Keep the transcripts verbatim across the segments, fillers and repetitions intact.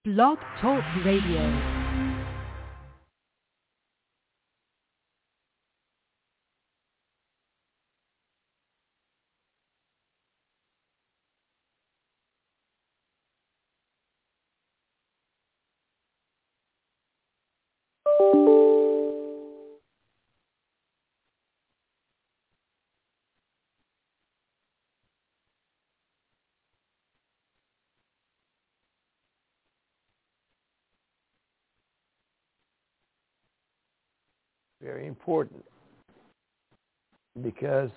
Blog Talk Radio. Very important, because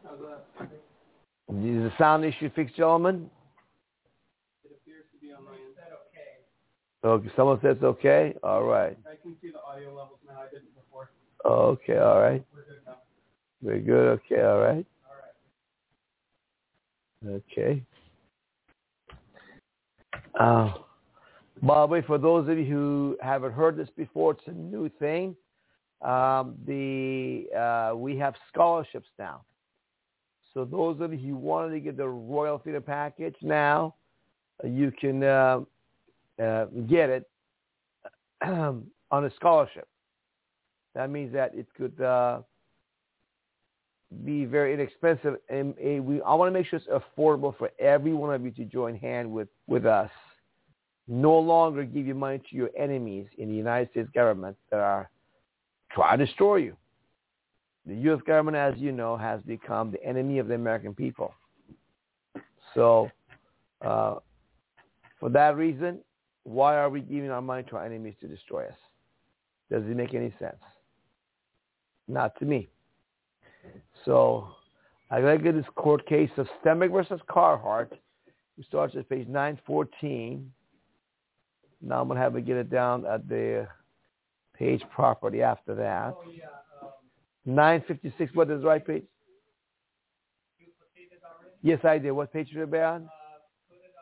is the sound issue fixed, gentlemen? It appears to be on my end. Is that okay? Okay, someone says okay? All right. I can see the audio levels now. I didn't before. Okay, all right. We're good now. Very good, okay, all right. All right. Okay. Uh, by the way, for those of you who haven't heard this before, it's a new thing. Um, the uh, we have scholarships now. So those of you who wanted to get the Royal Theater package now, uh, you can uh, uh, get it on a scholarship. That means that it could uh, be very inexpensive, and uh, we I want to make sure it's affordable for every one of you to join hand with, with us. No longer give your money to your enemies in the United States government that are trying to destroy you. The U S government, as you know, has become the enemy of the American people. So, uh, for that reason, why are we giving our money to our enemies to destroy us? Does it make any sense? Not to me. So, I gotta get this court case of Stemick versus Carhart. It starts at page nine fourteen. Now I'm gonna have to get it down at the page property after that. Oh, yeah. Um, nine fifty-six. What is the right page? you updated already? Yes, I did. What page should it be on? Uh, put it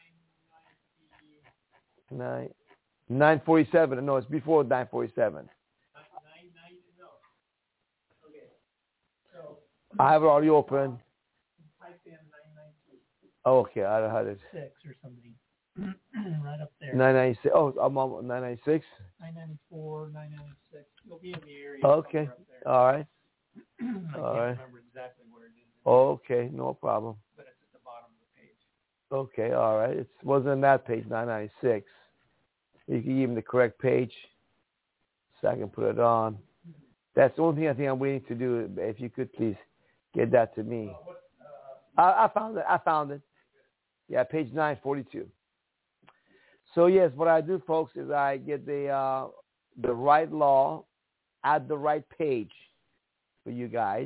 on nine ninety. Nine. Nine forty-seven. No, it's before nine forty-seven. Nine ninety. No. Okay. So. I have it already open. Type in nine ninety. Oh, okay, I had it. Six or something. Right up there. Nine ninety-six. Oh, I'm on nine ninety-six. nine ninety-four, nine ninety-six. You'll be in the area. Okay. Up there. All right. I All can't right. remember exactly where it is. Okay, no problem. But it's at the bottom of the page. Okay, all right. It wasn't on that page, nine ninety-six. You can give me the correct page so I can put it on. That's the only thing I think I'm waiting to do. If you could please get that to me. I, I found it. I found it. Yeah, page nine forty-two. So yes, what I do, folks, is I get the uh, the right law at the right page for you guys.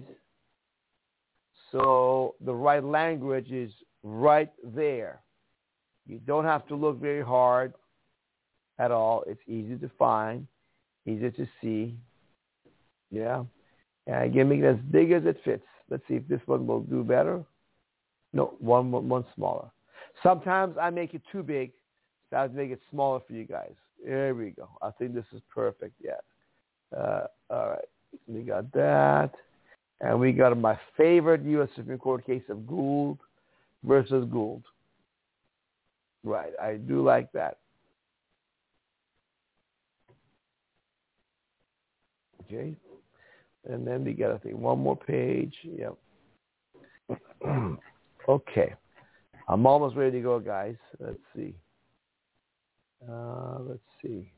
So the right language is right there. You don't have to look very hard at all. It's easy to find, easy to see. Yeah. And I can make it as big as it fits. Let's see if this one will do better. No, one, one, one smaller. Sometimes I make it too big. So I have to make it smaller for you guys. There we go. I think this is perfect. Yeah. Uh, all right. We got that. And we got my favorite U S Supreme Court case of Gould versus Gould. Right. I do like that. Okay. And then we got, I think, one more page. Yep. Okay. I'm almost ready to go, guys. Let's see. Uh, let's see.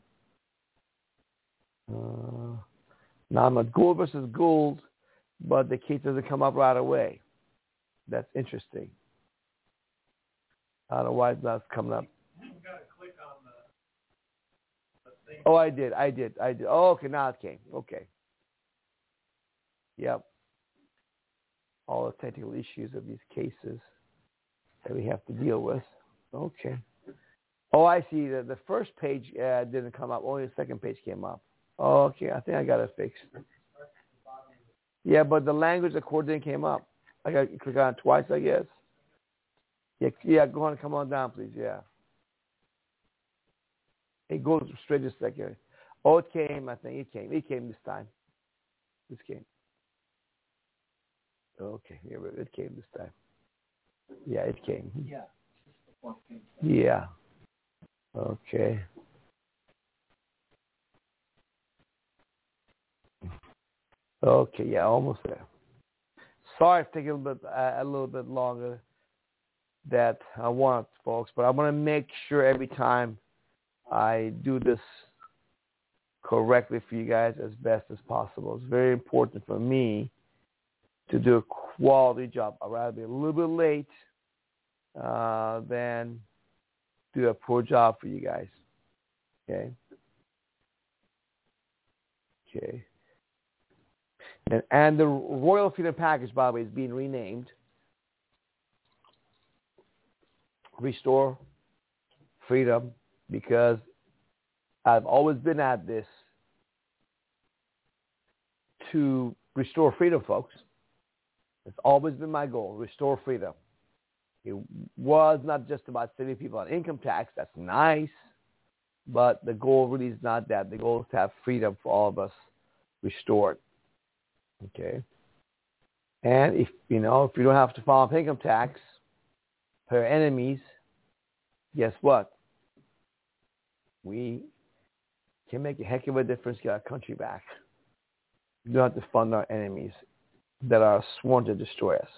Uh, now I'm at Gould versus Gould, but the case doesn't come up right away. That's interesting. I don't know why it's not coming up. You gotta click on the, the thing. Oh, I did. I did. I did. Oh, okay. Now it came. Okay. Yep. All the technical issues of these cases that we have to deal with. Okay. Oh, I see. The, the first page uh, didn't come up. Only the second page came up. Oh, okay. I think I got it fixed. Yeah, but the language accordion came up. I got to click on it twice, I guess. Yeah, yeah. Go on. Come on down, please. Yeah. It goes straight to second. Oh, it came. I think it came. It came this time. This came. Okay. Here it came this time. Yeah, it came. Yeah. Yeah. Okay. Okay, yeah, almost there. Sorry it's taking a little bit, uh, a little bit longer that I want, folks, but I want to make sure every time I do this correctly for you guys as best as possible. It's very important for me to do a quality job. I'd rather be a little bit late uh, than do a poor job for you guys. Okay? Okay. And, and the Royal Freedom Package, by the way, is being renamed Restore Freedom, because I've always been at this to restore freedom, folks. It's always been my goal, restore freedom. It was not just about saving people on income tax. That's nice. But the goal really is not that. The goal is to have freedom for all of us restored. Okay? And if, you know, if you don't have to file income tax for your enemies, guess what? We can make a heck of a difference, get our country back. We don't have to fund our enemies that are sworn to destroy us.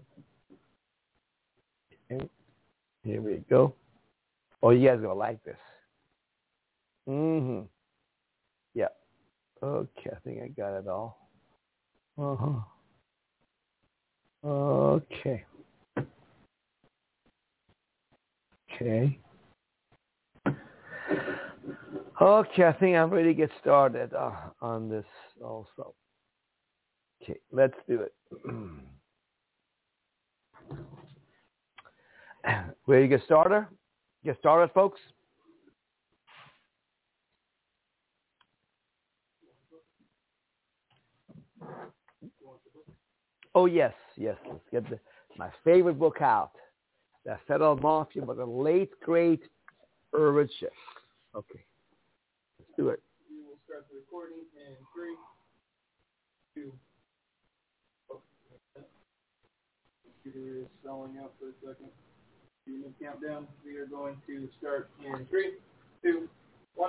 Okay. Here we go. Oh, you guys are going to like this. Mm-hmm. Yeah. Okay, I think I got it all. Uh-huh. Okay. Okay. Okay, I think I'm ready to get started uh, on this also. Okay, let's do it. Ready to get started? Get started, folks? Oh, yes, yes. Let's get the, my favorite book out. The Federal Mafia by the late, great Irvin Schiff. Okay. Let's do it. We will start the recording in three, two, oh, computer is stalling out for a second. In the countdown, we are going to start in three, two, one.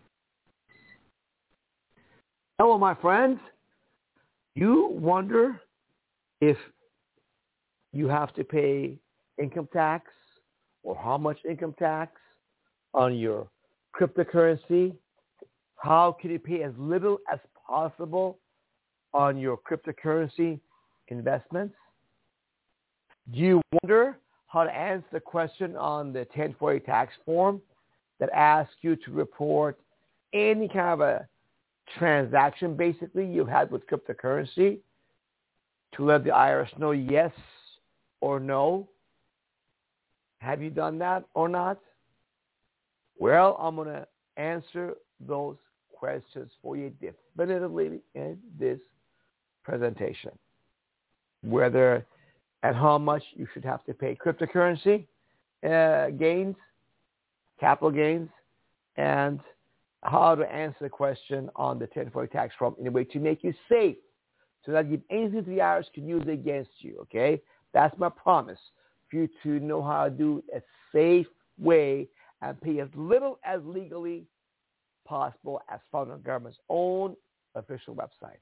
Hello, my friends. You wonder if you have to pay income tax or how much income tax on your cryptocurrency? How can you pay as little as possible on your cryptocurrency investments? Do you wonder how to answer the question on the ten forty tax form that asks you to report any kind of a transaction basically you've had with cryptocurrency to let the I R S know yes or no? Have you done that or not? Well, I'm going to answer those questions for you definitively in this presentation. Whether and how much you should have to pay cryptocurrency uh, gains, capital gains, and how to answer the question on the ten forty tax form in a way to make you safe, so that if anything the I R S can use against you, okay? That's my promise, for you to know how to do a safe way and pay as little as legally possible as found on the government's own official websites.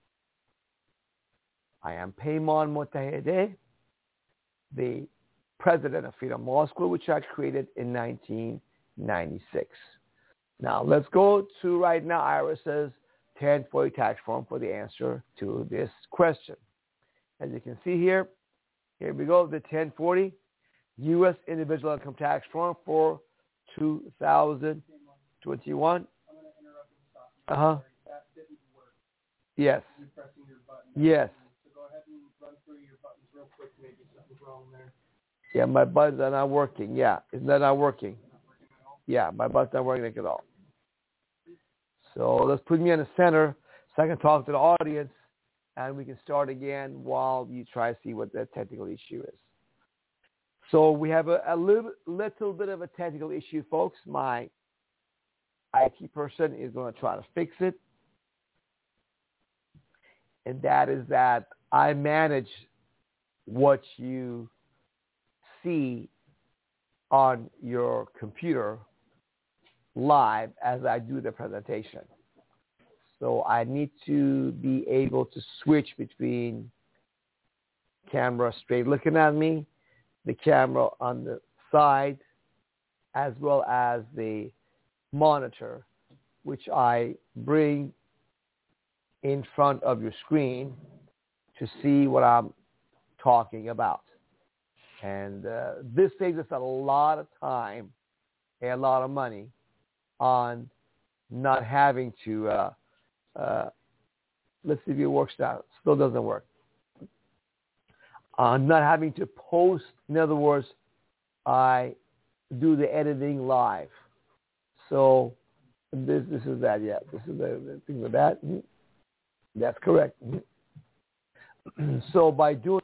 I am Payman Motahedeh, the president of Freedom Law School, which I created in nineteen ninety-six. Now, let's go to right now IRS's ten forty tax form for the answer to this question. As you can see here, here we go, the ten forty U S individual income tax form for two thousand twenty-one. I'm going to interrupt and stop you. Uh-huh. That didn't work. Yes. You're pressing your button. Yes. So go ahead and run through your buttons real quick. Maybe something's wrong there. Yeah, my buttons are not working. Yeah. Isn't that not working? Not working at all. Yeah, my buttons not working at all. So let's put me in the center so I can talk to the audience, and we can start again while you try to see what the technical issue is. So we have a, a little, little bit of a technical issue, folks. My I T person is going to try to fix it. And that is that I manage what you see on your computer live as I do the presentation. So I need to be able to switch between camera straight looking at me, the camera on the side, as well as the monitor, which I bring in front of your screen to see what I'm talking about. And uh, this saves us a lot of time and a lot of money on not having to, uh, uh, let's see if it works now. Still doesn't work. Uh, not having to post. In other words, I do the editing live. So this this is that. Yeah, this is the, the thing with that. That's correct. So by doing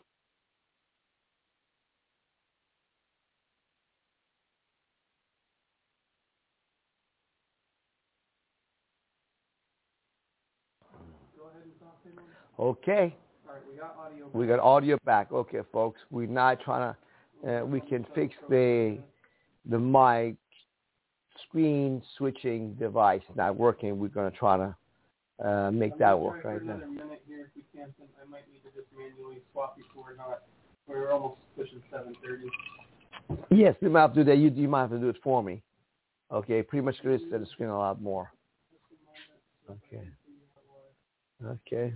okay. All right, we got audio. We got audio back. Okay, folks. We're not trying to. Uh, we can fix the the mic screen switching device not working. We're going to try to uh, make I'm that work try right for now. Another minute here if we can. I might need to just manually swap before we're not. We're almost pushing seven thirty. Yes, you might have to do that. You, you might have to do it for me. Okay, pretty much going to set the screen a lot more. Okay. Okay.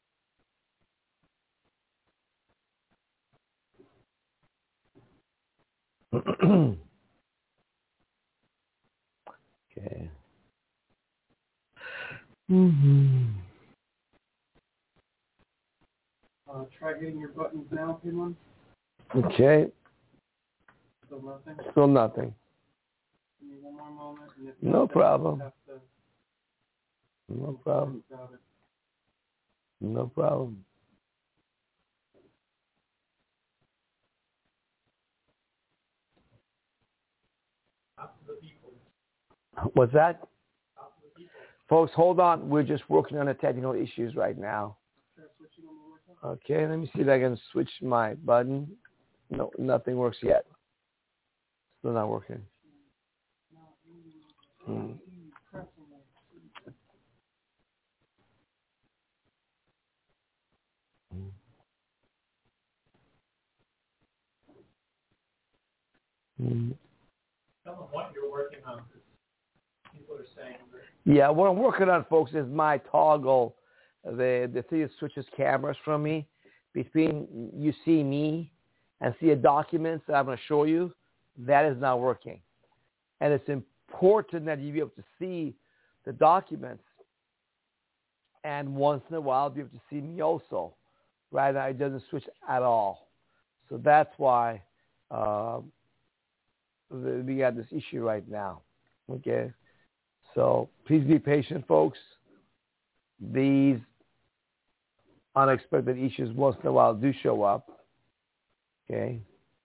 Okay. Mm-hmm. Uh, try hitting your buttons now, Pinwin. Okay. Still nothing. Still nothing. Give me one more moment. And if No not, problem. have to No problem. about it. No problem. What's that? Folks, hold on. We're just working on the technical issues right now. Okay, let me see if I can switch my button. No, nothing works yet. Still not working. Hmm. Hmm. Tell them what you're working on, because people are saying that. Yeah, what I'm working on, folks, is my toggle, the the thing that switches cameras from me between you see me and see a document that I'm going to show you. That is not working, and it's important that you be able to see the documents, and once in a while be able to see me also. Right now, it doesn't switch at all, so that's why uh, we got this issue right now. Okay. So please be patient, folks. These unexpected issues once in a while do show up. Okay.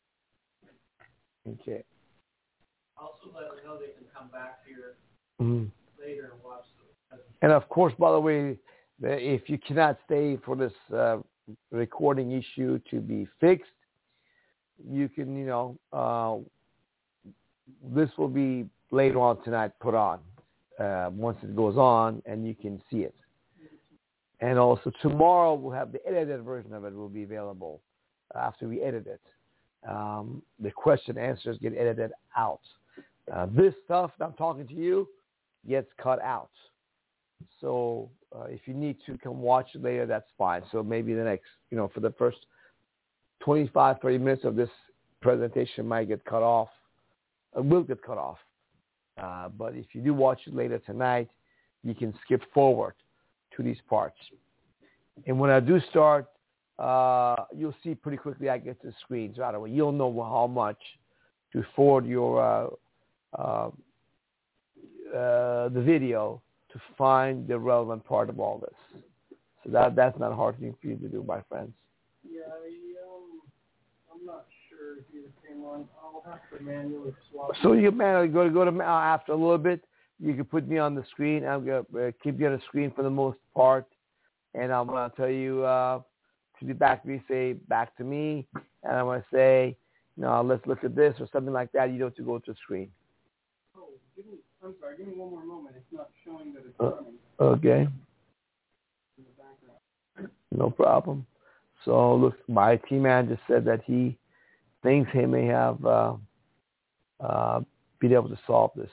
Okay. Also let them know they can come back here Mm-hmm. later and watch the And of course, by the way, if you cannot stay for this uh, recording issue to be fixed, you can, you know, uh, this will be later on tonight put on. Uh, once it goes on, and you can see it. And also tomorrow we'll have the edited version of it will be available after we edit it. Um, the question answers get edited out. Uh, this stuff that I'm talking to you gets cut out. So uh, if you need to come watch it later, that's fine. So maybe the next, you know, for the first twenty-five, thirty minutes of this presentation might get cut off. It will get cut off. Uh, but if you do watch it later tonight, you can skip forward to these parts. And when I do start, uh, you'll see pretty quickly I get to the screens right away. You'll know how much to forward your uh, uh, uh, the video to find the relevant part of all this. So that that's not a hard thing for you to do, my friends. Yeah, I, um, I'm not sure if you're the same one. I'll have to manually swap. So you can manually go to go to uh, after a little bit. You can put me on the screen. I'm gonna uh, keep you on the screen for the most part, and I'm gonna tell you uh, to be back to me, say back to me, and I'm gonna say, no, let's look at this or something like that. You don't have to go to the screen. Oh, give me, I'm sorry, give me one more moment. It's not showing that it's uh, running. Okay. In the background. No problem. So look, my team manager said that he thinks he may have uh, uh, been able to solve this.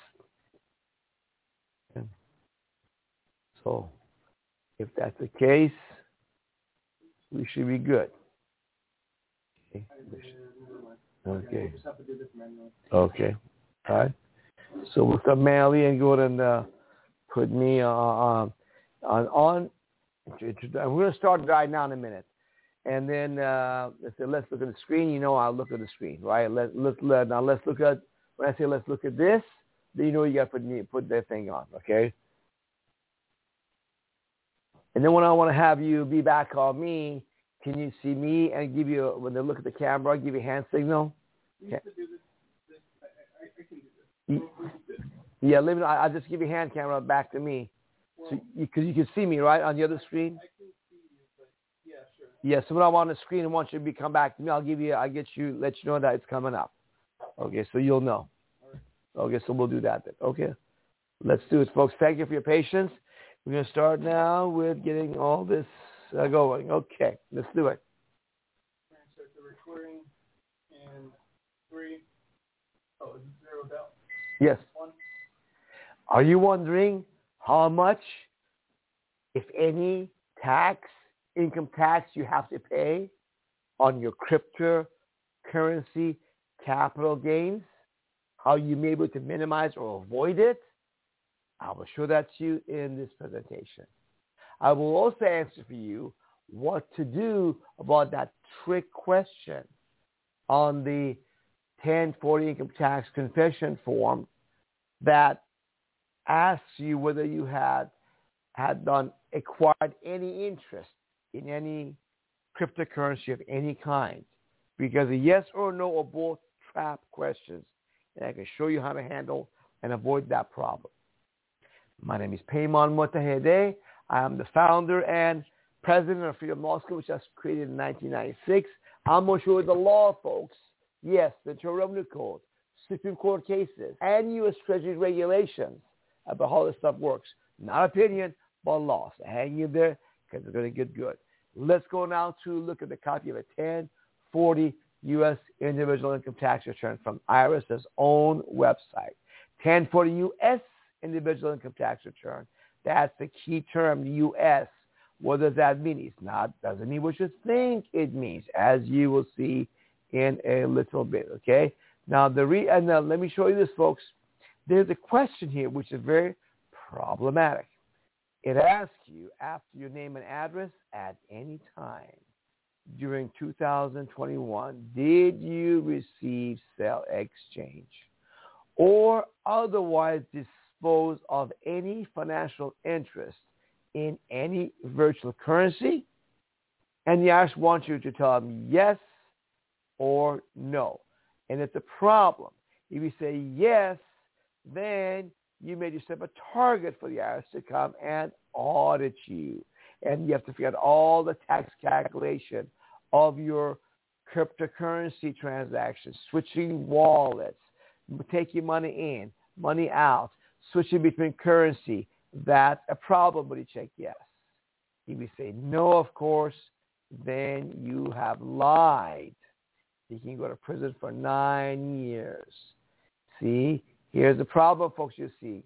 And so if that's the case, we should be good. Okay. Okay. Okay. All right. So we'll start manually and go ahead and uh, put me uh, on on. on We're going to start right now in a minute, and then uh, let's say let's look at the screen. You know, I'll look at the screen, right? Let let let now let's look at when I say let's look at this. Then you know you got to put me put that thing on, okay? And then when I want to have you be back on me, can you see me and give you when they look at the camera, give you a hand signal? You okay. do this, this, I, I can do this. You, yeah, let me, I, I'll just give you a hand camera back to me. Well, so because you, you can see me, right, on the other screen? I can see you, but yeah, sure. Yeah, so when I'm on the screen and want you to be come back to me, I'll give you, I'll get you, let you know that it's coming up. Okay, so you'll know. All right. Okay, so we'll do that then. Okay, let's do it, folks. Thank you for your patience. We're going to start now with getting all this uh, going. Okay, let's do it. We're going to start the recording in three. Oh, is it zeroed out? Yes. One. Are you wondering how much, if any, tax, income tax you have to pay on your cryptocurrency capital gains? How you may be able to minimize or avoid it? I will show that to you in this presentation. I will also answer for you what to do about that trick question on the ten forty income tax confession form that asks you whether you had had done acquired any interest in any cryptocurrency of any kind. Because a yes or no are both trap questions, and I can show you how to handle and avoid that problem. My name is Payman Motahedeh. I am the founder and president of Freedom Law School, which was created in nineteen ninety-six. I'm going to show you the law, folks. Yes, the Internal Revenue Code, Supreme Court cases, and U S Treasury regulations about how this stuff works. Not opinion, but law. So hang in there because it's going to get good. Let's go now to look at the copy of a ten forty U S individual income tax return from IRS's own website. ten forty U S individual income tax return. That's the key term, U S. What does that mean? It's not, doesn't mean what you think it means, as you will see in a little bit, okay? Now, the re, and now let me show you this, folks. There's a question here which is very problematic. It asks you, after your name and address, at any time during two thousand twenty-one, did you receive, sell, exchange, or otherwise dispose of any financial interest in any virtual currency? And the I R S wants you to tell them yes or no. And it's a problem. If you say yes, then you made yourself a target for the I R S to come and audit you. And you have to figure out all the tax calculation of your cryptocurrency transactions, switching wallets, taking money in, money out, switching between currency. That's a problem, but you check yes. If you say no, of course, then you have lied. You can go to prison for nine years. See, here's the problem, folks, you see.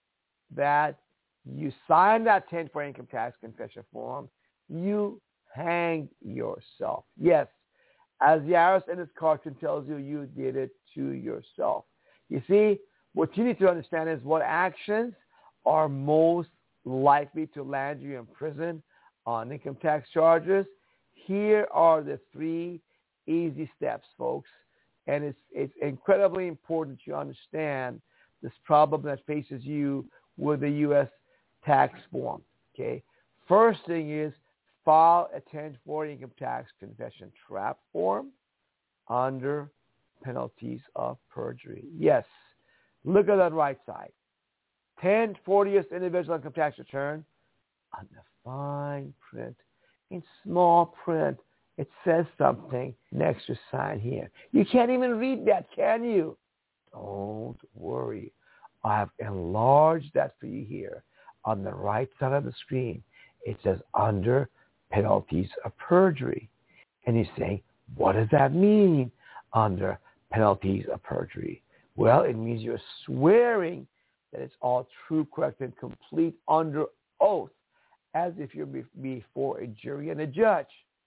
That you sign that ten forty income tax confession form, you hang yourself. Yes, as the I R S and its cartoon tells you, you did it to yourself. You see, what you need to understand is what actions are most likely to land you in prison on income tax charges. Here are the three easy steps, folks. And it's it's incredibly important you understand this problem that faces you with the U S tax form. Okay. First thing is file a ten forty income tax confession trap form under penalties of perjury. Yes. Look at that right side. ten forty U S individual income tax return on the fine print. In small print, it says something next to sign here. You can't even read that, can you? Don't worry. I have enlarged that for you here on the right side of the screen. It says under penalties of perjury. And he's saying, what does that mean under penalties of perjury? Well, it means you're swearing that it's all true, correct, and complete under oath, as if you're before a jury and a judge.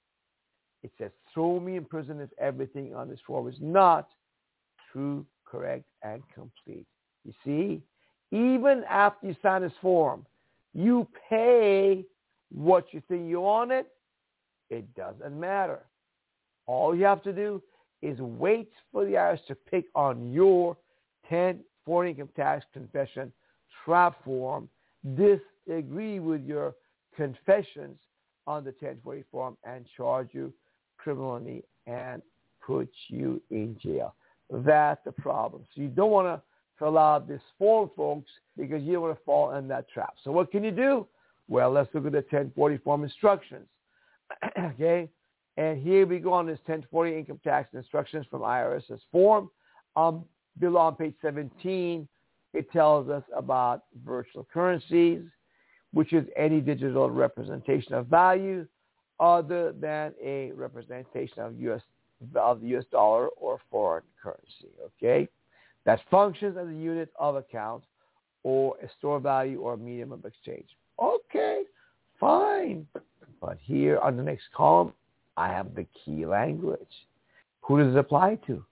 It says, throw me in prison if everything on this form is not true, correct, and complete. You see, even after you sign this form, you pay what you think you own it. It doesn't matter. All you have to do is wait for the I R S to pick on your ten forty income tax confession trap form, disagree with your confessions on the ten forty form, and charge you criminally and put you in jail. That's the problem. So you don't want to fill out this form, folks, because you don't want to fall in that trap. So what can you do? Well, let's look at the ten forty form instructions. Okay? And here we go on this ten forty income tax instructions from I R S's form. Um, below on page seventeen, it tells us about virtual currencies, which is any digital representation of value other than a representation of U S of the U S dollar or foreign currency. Okay, that functions as a unit of account or a store value or medium of exchange. Okay, fine. But here on the next column, I have the key language. Who does it apply to?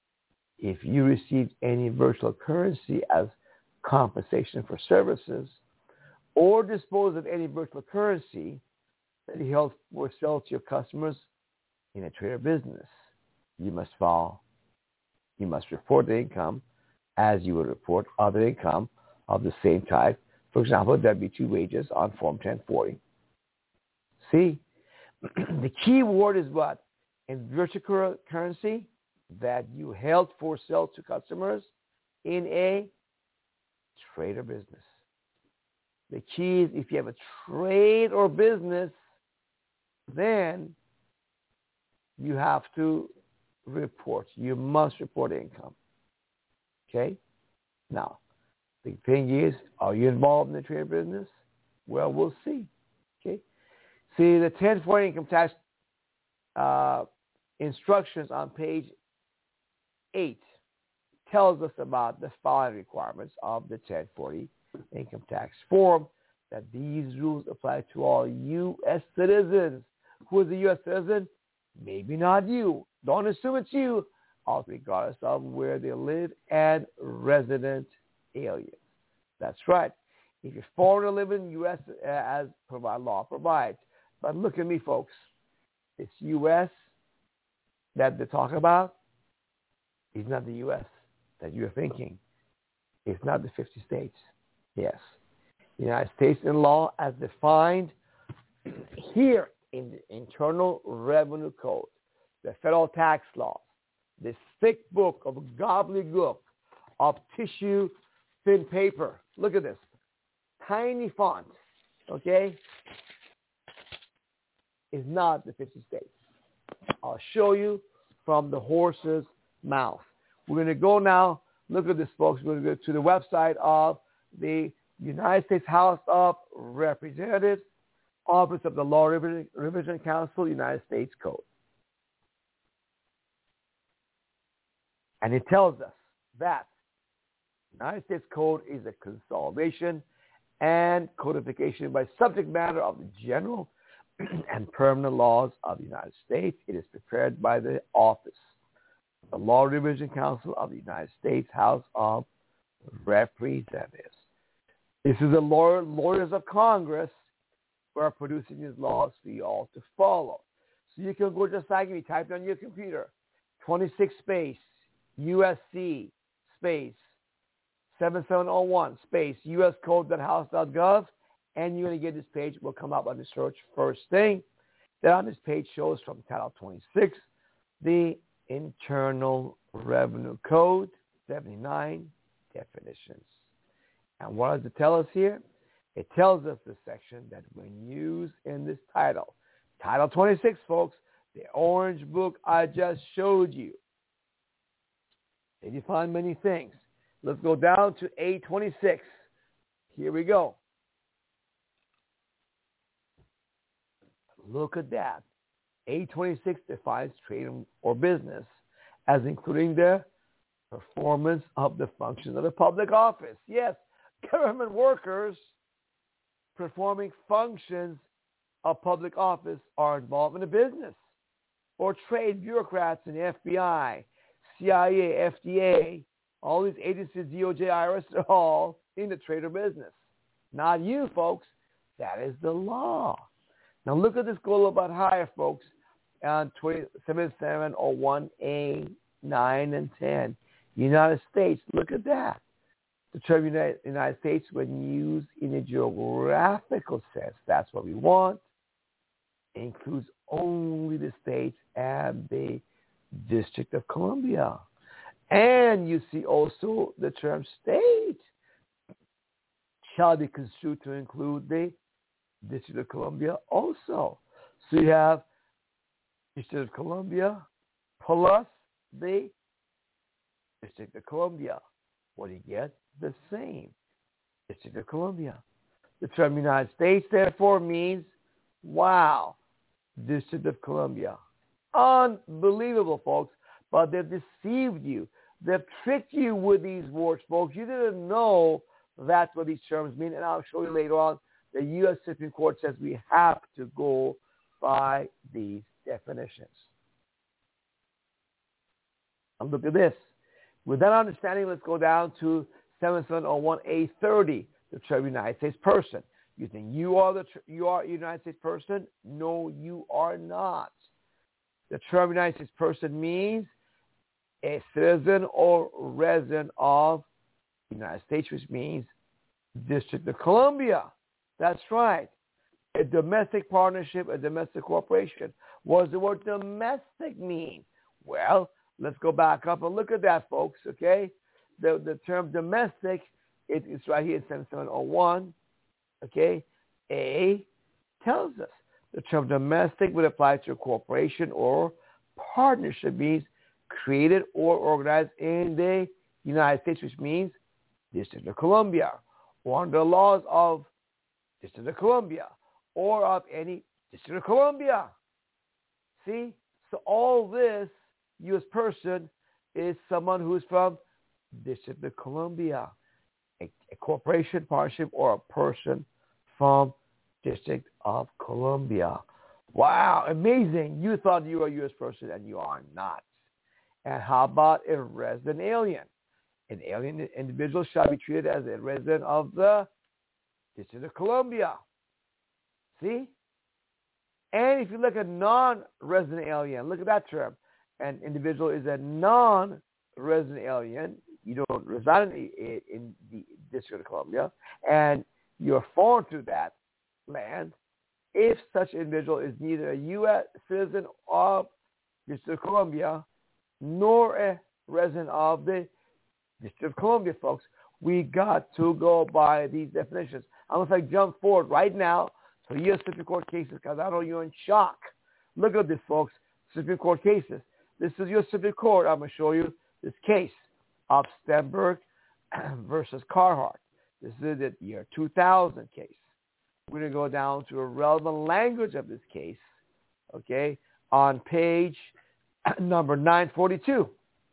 If you received any virtual currency as compensation for services, or dispose of any virtual currency that you held for sale to your customers in a trade or business, you must file, you must report the income as you would report other income of the same type. For example, W two wages on Form ten forty. See, the key word is what? In virtual currency that you held for sale to customers in a trade or business. The key is if you have a trade or business, then you have to report. You must report income. Okay? Now, the thing is, are you involved in the trade or business? Well, we'll see. Okay? See, the ten forty income tax uh, instructions on page eight tells us about the following requirements of the ten forty income tax form, that these rules apply to all U S citizens. Who is a U S citizen? Maybe not you. Don't assume it's you, regardless of where they live, and resident aliens. That's right. If you're foreign and live in the U S uh, as provide law provides. But look at me, folks. This U S that they're talking about is not the U S that you're thinking. It's not the fifty states. Yes. The United States in law as defined here in the Internal Revenue Code, the federal tax laws, this thick book of gobbledygook of tissue thin paper. Look at this. Tiny font, okay, is not the fifty states. I'll show you from the horse's mouth. We're going to go now, look at this, folks. We're going to go to the website of the United States House of Representatives, Office of the Law Revision, Revision Council, United States Code. And it tells us that United States Code is a consolidation and codification by subject matter of the general and permanent laws of the United States. It is prepared by the Office of the Law Revision Council of the United States House of Representatives. This is the lawyer, lawyers of Congress who are producing these laws for you all to follow. So you can go just like me, type it on your computer, twenty-six space, U S C space, seventy-seven oh one space, U S code dot house dot gov, and you're going to get this page. It will come up on the search first thing. Then on this page shows from Title twenty-six, the Internal Revenue Code, seventy-nine definitions. And what does it tell us here? It tells us the section that when used in this title, Title twenty-six, folks, the orange book I just showed you, they define many things. Let's go down to A twenty-six. Here we go. Look at that. A twenty-six defines trade or business as including the performance of the functions of the public office. Yes, government workers performing functions of public office are involved in a business. Or trade bureaucrats in the F B I, C I A, F D A, all these agencies, D O J, I R S, are all in the trade or business. Not you, folks. That is the law. Now look at this, go a little bit higher, folks, on twenty-seven oh one A, nine, and ten. United States, look at that. The term United, United States, when used in a geographical sense, that's what we want, includes only the states and the District of Columbia. And you see also the term state shall be construed to include the District of Columbia also. So you have District of Columbia plus the District of Columbia. What do you get? The same. District of Columbia. The term United States, therefore, means, wow, District of Columbia. Unbelievable, folks. But they've deceived you. They've tricked you with these words, folks. You didn't know that's what these terms mean. And I'll show you later on. The U S Supreme Court says we have to go by these definitions. And look at this. With that understanding, let's go down to seventy-seven oh one A thirty, the term United States person. You think you are the you are a United States person? No, you are not. The term United States person means a citizen or resident of the United States, which means District of Columbia. That's right. A domestic partnership, a domestic corporation. What does the word domestic mean? Well, let's go back up and look at that, folks, okay? The the term domestic, it, it's right here in seventy-seven oh one, okay? A tells us the term domestic would apply to a corporation or partnership, means created or organized in the United States, which means District of Columbia, or under the laws of District of Columbia, or of any District of Columbia. See? So all this U S person is someone who is from District of Columbia, a, a corporation, partnership, or a person from District of Columbia. Wow, amazing. You thought you were a U S person and you are not. And how about a resident alien? An alien individual shall be treated as a resident of the District of Columbia. See? And if you look at non-resident alien, look at that term. An individual is a non-resident alien. You don't reside in, in the District of Columbia, and you're foreign to that land. If such individual is neither a U S citizen of District of Columbia nor a resident of the District of Columbia, folks, we got to go by these definitions. I'm going to jump forward right now to U S Supreme Court cases because I know you're in shock. Look at this, folks. Supreme Court cases. This is U S Supreme Court. I'm going to show you this case of Stenberg versus Carhart. This is the year two thousand case. We're going to go down to a relevant language of this case, okay, on page number nine forty-two.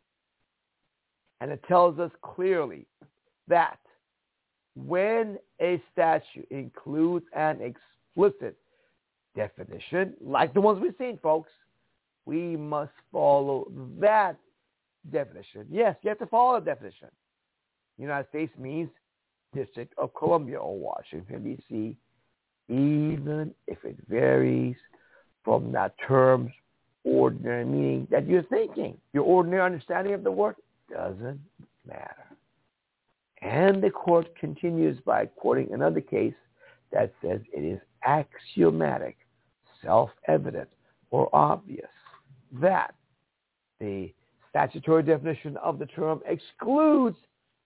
And it tells us clearly that when a statute includes an explicit definition, like the ones we've seen, folks, we must follow that definition. Yes, you have to follow the definition. United States means District of Columbia or Washington, D C, even if it varies from that term's ordinary meaning that you're thinking. Your ordinary understanding of the word doesn't matter. And the court continues by quoting another case that says it is axiomatic, self-evident, or obvious that the statutory definition of the term excludes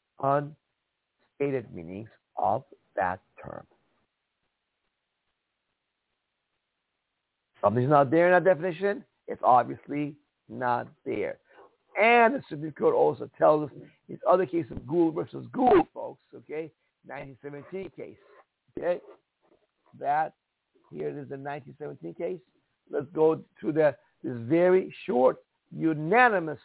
unstated meanings of that term. Something's not there in that definition, it's obviously not there. And the Supreme Court also tells us It's other case of Gould versus Gould, folks, okay? nineteen seventeen case, okay? That, here it is the nineteen seventeen case. Let's go to the this very short, unanimous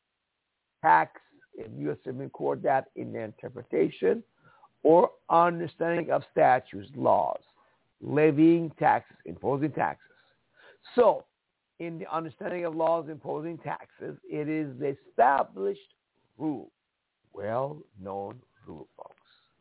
tax in U S Supreme Court that in their interpretation or understanding of statutes, laws, levying taxes, imposing taxes. So, in the understanding of laws imposing taxes, it is the established rule, well-known rule, folks,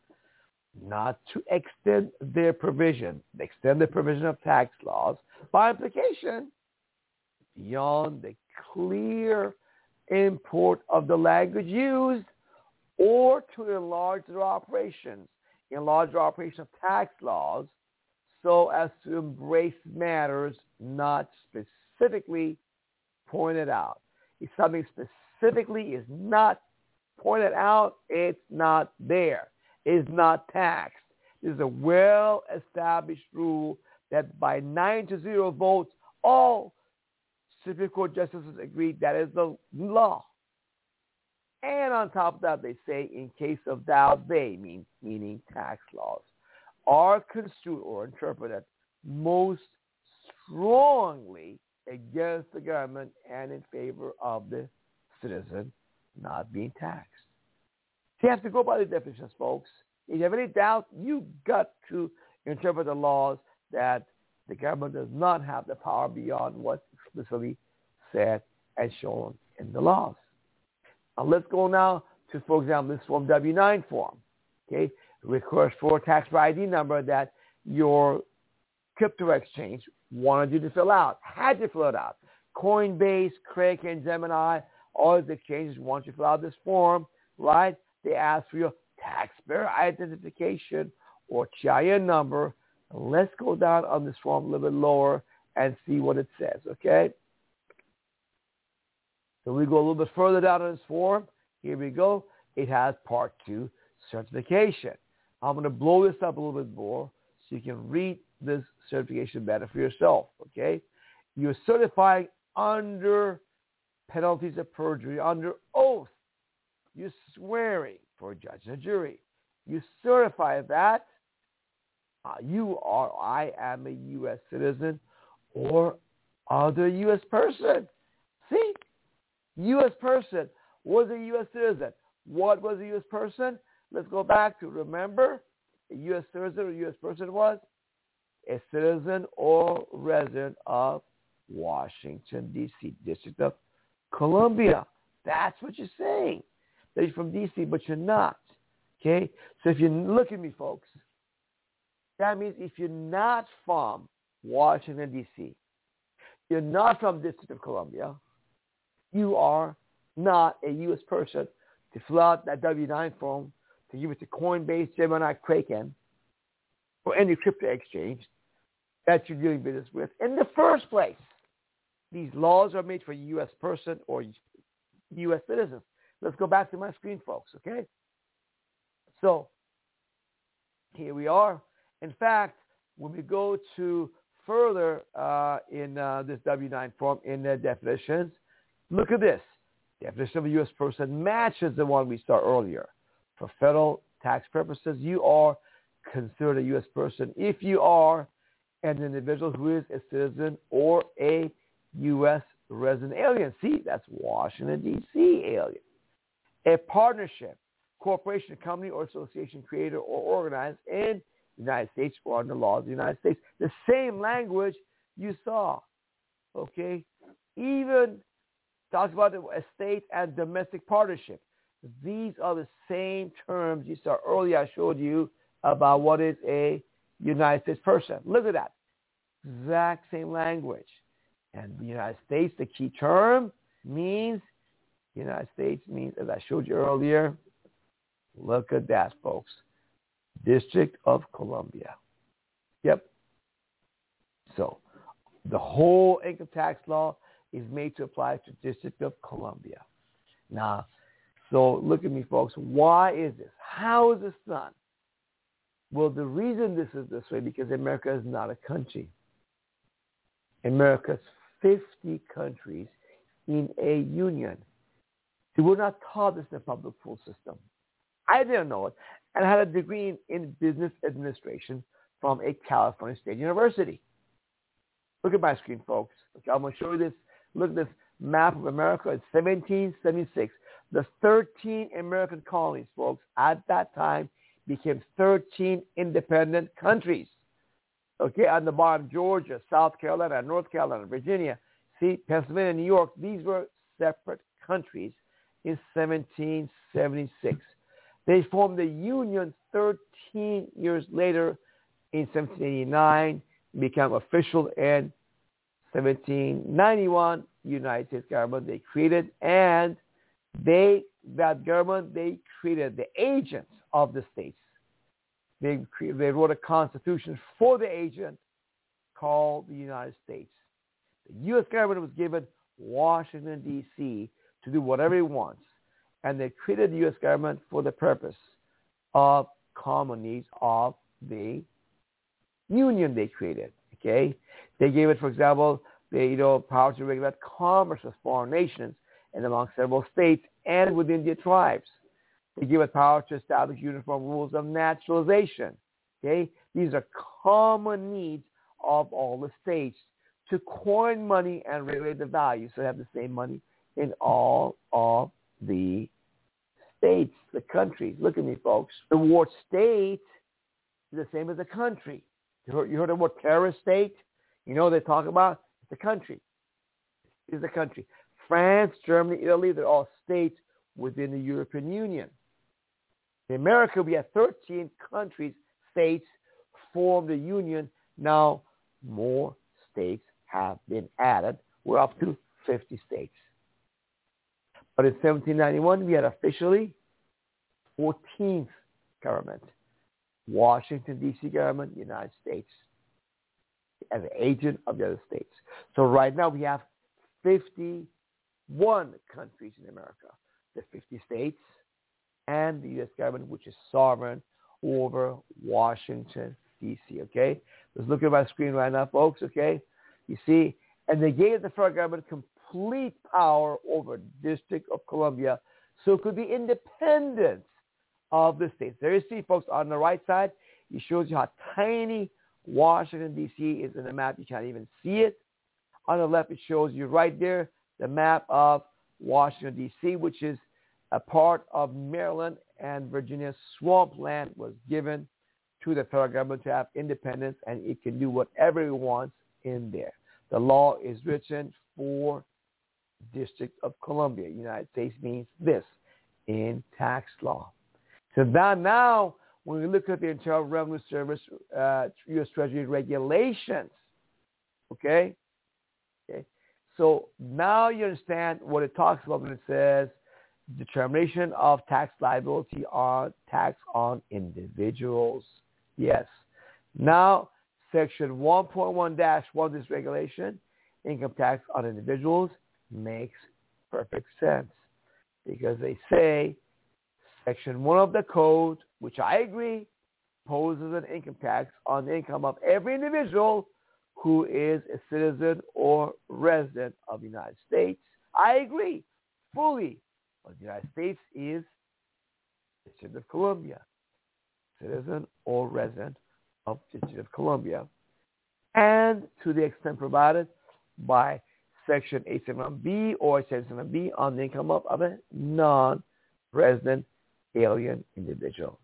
not to extend their provision, extend the provision of tax laws by implication beyond the clear import of the language used or to enlarge their operations, enlarge their operation of tax laws so as to embrace matters not specifically pointed out. If something specifically is not pointed out, it's not there. It's not taxed. This is a well-established rule that by nine to zero votes, all Supreme Court justices agreed that is the law. And on top of that, they say in case of thou, they, mean, meaning tax laws, are construed or interpreted most strongly against the government and in favor of the citizen not being taxed. So you have to go by the definitions, folks. If you have any doubt, you got to interpret the laws that the government does not have the power beyond what's explicitly said and shown in the laws. Now let's go now to, for example, this Form W nine form. Okay, it requires for a tax I D number that your crypto exchange wanted you to fill out, had to fill it out. Coinbase, Kraken, Gemini, all the exchanges want you to fill out this form, right? They ask for your taxpayer identification or T I N number. Let's go down on this form a little bit lower and see what it says, okay? So we go a little bit further down on this form. Here we go. It has part two, certification. I'm going to blow this up a little bit more so you can read this certification better for yourself, okay? You're certifying under penalties of perjury, under oath. You're swearing for a judge and a jury. You certify that uh, you are, I am a U S citizen or other U S person. See? U S person was a U S citizen. What was a U S person? Let's go back to, remember, a U S citizen or U S person was a citizen or resident of Washington, D C, District of Columbia. That's what you're saying. That you're from D C, but you're not. Okay? So if you look at me, folks, that means if you're not from Washington, D C, you're not from District of Columbia, you are not a U S person to fill out that W nine form, to give it to Coinbase, Gemini, Kraken, or any crypto exchange that you're doing business with in the first place. These laws are made for a U S person or U S citizens. Let's go back to my screen, folks, okay? So here we are. In fact, when we go to further uh, in uh, this W nine form in the definitions, look at this. Definition of a U S person matches the one we saw earlier. For federal tax purposes, you are considered a U S person if you are an individual who is a citizen or a U S resident alien. See, that's Washington, D C alien. A partnership, corporation, company, or association created or organized in the United States or under laws of the United States. The same language you saw, okay? Even talks about the estate and domestic partnership. These are the same terms you saw earlier. I showed you about what is a United States person. Look at that. Exact same language. And the United States, the key term, means, the United States means, as I showed you earlier, look at that, folks. District of Columbia. Yep. So the whole income tax law is made to apply to District of Columbia. Now, so look at me, folks. Why is this? How is this done? Well, the reason this is this way, because America is not a country. America's fifty countries in a union. They were not taught this in the public school system. I didn't know it. And I had a degree in, in business administration from a California State University. Look at my screen, folks. Okay, I'm going to show you this. Look at this map of America in seventeen seventy-six. The thirteen American colonies, folks, at that time became thirteen independent countries. Okay, on the bottom, Georgia, South Carolina, North Carolina, Virginia, see, Pennsylvania, New York, these were separate countries in seventeen seventy-six. They formed the Union thirteen years later in seventeen eighty-nine, became official in seventeen ninety-one, United States government they created, and they, that government, they created the agents of the states. They, they wrote a constitution for the agent called the United States. The U S government was given Washington, D C to do whatever it wants. And they created the U S government for the purpose of common needs of the union they created. Okay? They gave it, for example, the you know, power to regulate commerce with foreign nations and among several states and within their tribes. They give it power to establish uniform rules of naturalization. Okay? These are common needs of all the states to coin money and regulate the value so they have the same money in all of the states, the countries. Look at me, folks. The word state is the same as a country. You heard, you heard the word terrorist state? You know what they talk about? It's a country. It's a country. France, Germany, Italy, they're all states within the European Union. In America, we have thirteen countries, states, formed a union. Now, more states have been added. We're up to fifty states. But in seventeen ninety-one, we had officially fourteenth government. Washington, D C government, United States, as an agent of the other states. So right now we have fifty-one countries in America. The fifty states and the U S government, which is sovereign over Washington, D C, okay? Let's look at my screen right now, folks, okay? You see, and they gave the federal government complete power over the District of Columbia so it could be independent of the states. There you see, folks, on the right side, it shows you how tiny Washington, D C is in the map. You can't even see it. On the left, it shows you right there the map of Washington, D C, which is a part of Maryland and Virginia. Swampland was given to the federal government to have independence, and it can do whatever it wants in there. The law is written for District of Columbia. United States means this in tax law. So now, now when we look at the Internal Revenue Service, uh, U S Treasury regulations, okay? Okay. So now you understand what it talks about when it says determination of tax liability on tax on individuals. Yes. Now, Section one point one dash one of this regulation, income tax on individuals, makes perfect sense because they say Section one of the code, which I agree, poses an income tax on the income of every individual who is a citizen or resident of the United States. I agree fully. But the United States is the District of Columbia, citizen or resident of the District of Columbia, and to the extent provided by Section eight seventy-one B or seven seventy-one B on the income of, of a non-resident alien individual.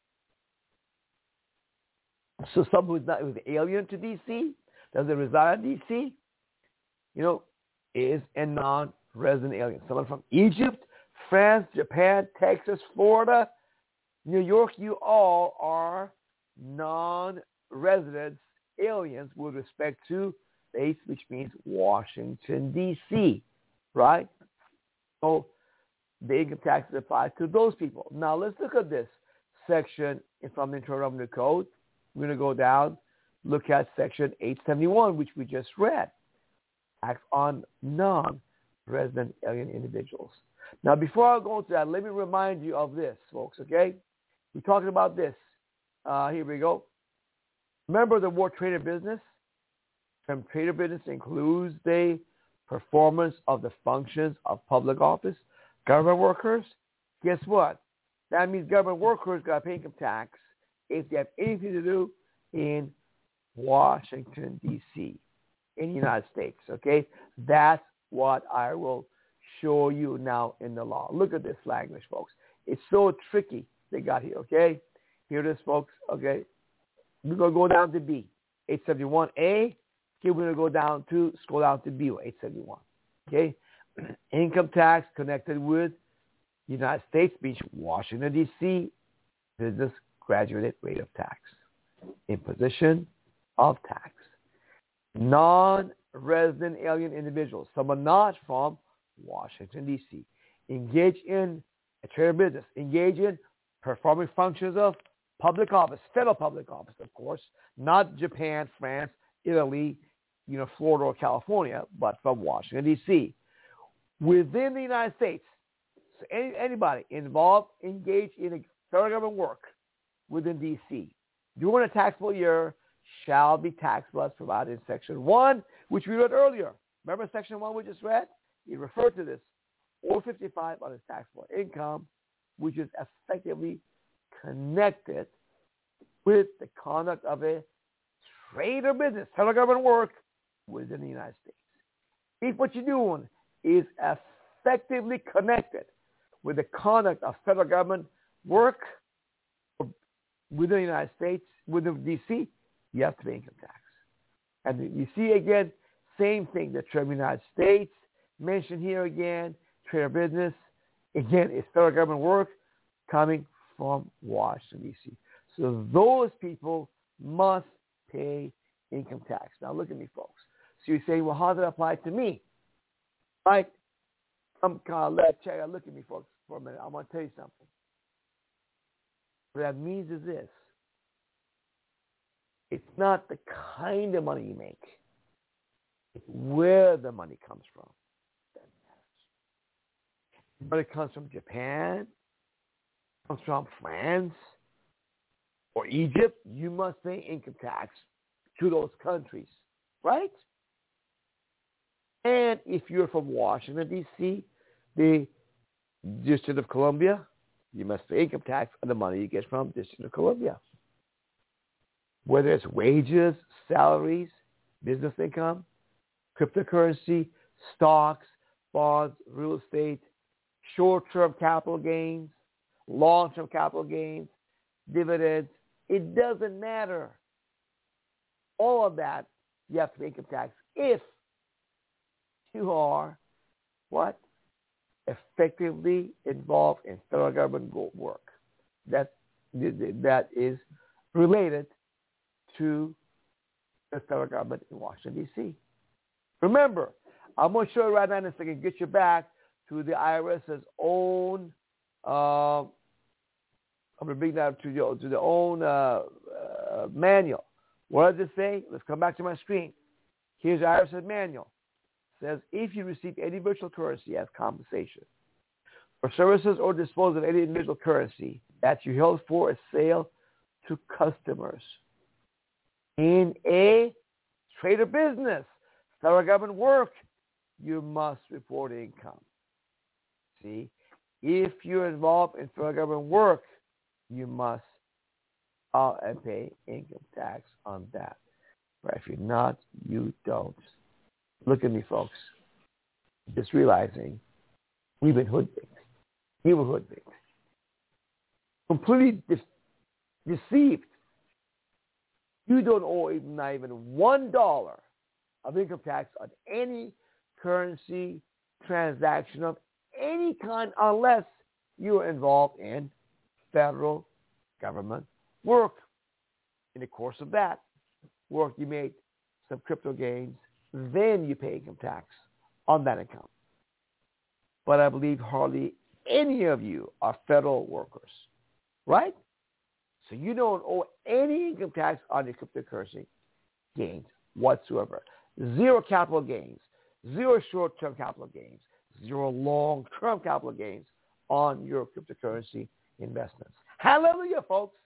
So someone who's not who's alien to D C, doesn't reside in D C, you know, is a non-resident alien. Someone from Egypt, France, Japan, Texas, Florida, New York, you all are non-residents, aliens with respect to states, which means Washington, D C, right? So the income tax is applied to those people. Now let's look at this section from the Internal Revenue Code. We're going to go down, look at Section eight seventy-one, which we just read, tax on non-resident alien individuals. Now, before I go into that, let me remind you of this, folks, okay? We're talking about this. Uh, here we go. Remember the word trade or business? Term trade or business includes the performance of the functions of public office, Government workers, guess what? That means government workers got to pay income tax if they have anything to do in Washington, D C, in the United States, okay? That's what I will show you now in the law. Look at this language, folks. It's so tricky they got here, okay? Here it is, folks, okay? We're going to go down to B, eight seventy-one A. Okay, we're going to go down to, scroll down to B, eight seventy-one, okay? Income tax connected with United States means Washington, D C, business graduated rate of tax. Imposition of tax. Non-resident alien individuals, someone not from Washington, D C, engage in a trade or business, engage in performing functions of public office, federal public office, of course, not Japan, France, Italy, you know, Florida or California, but from Washington, D C, within the United States. So any, anybody involved, engaged in a federal government work within D C during a taxable year shall be taxable as provided in Section one, which we read earlier. Remember Section one we just read? It referred to this. four fifty-five on his taxable income, which is effectively connected with the conduct of a trade or business, federal government work within the United States. If what you're doing is effectively connected with the conduct of federal government work within the United States, within D C, you have to pay income tax. And you see again, same thing, the term United States, mentioned here again, trade or business, again, it's federal government work coming from Washington, D C. So those people must pay income tax. Now look at me, folks. So you're saying, well, how does that apply to me? Right? I'm kind of let check. Look at me, folks, for a minute. I want to tell you something. What that means is this. It's not the kind of money you make. It's where the money comes from. But it comes from Japan, comes from France, or Egypt, you must pay income tax to those countries, right? And if you're from Washington, D C, the District of Columbia, you must pay income tax on the money you get from District of Columbia. Whether it's wages, salaries, business income, cryptocurrency, stocks, bonds, real estate, short-term capital gains, long-term capital gains, dividends, it doesn't matter. All of that, you have to pay income tax if you are, what? Effectively involved in federal government work. That, that is related to the federal government in Washington, D C. Remember, I'm going to show you right now in a second, get you back to the IRS's own, uh, I'm going to bring that to, you, to the own uh, uh, manual. What does it say? Let's come back to my screen. Here's the IRS's manual. It says, if you receive any virtual currency as compensation for services or dispose of any individual currency that you held for a sale to customers in a trade or business, federal government work, you must report income. See, if you're involved in federal government work, you must file and pay income tax on that. But if you're not, you don't. Look at me, folks. Just realizing we've been hoodwinked. You were hoodwinked. Completely de- deceived. You don't owe even, not even one dollar of income tax on any currency transaction of any kind unless you are involved in federal government work. In the course of that work, you made some crypto gains, then you pay income tax on that income. But I believe hardly any of you are federal workers, right? So you don't owe any income tax on your cryptocurrency gains whatsoever. Zero capital gains, zero short-term capital gains, zero long-term capital gains on your cryptocurrency investments. Hallelujah, folks.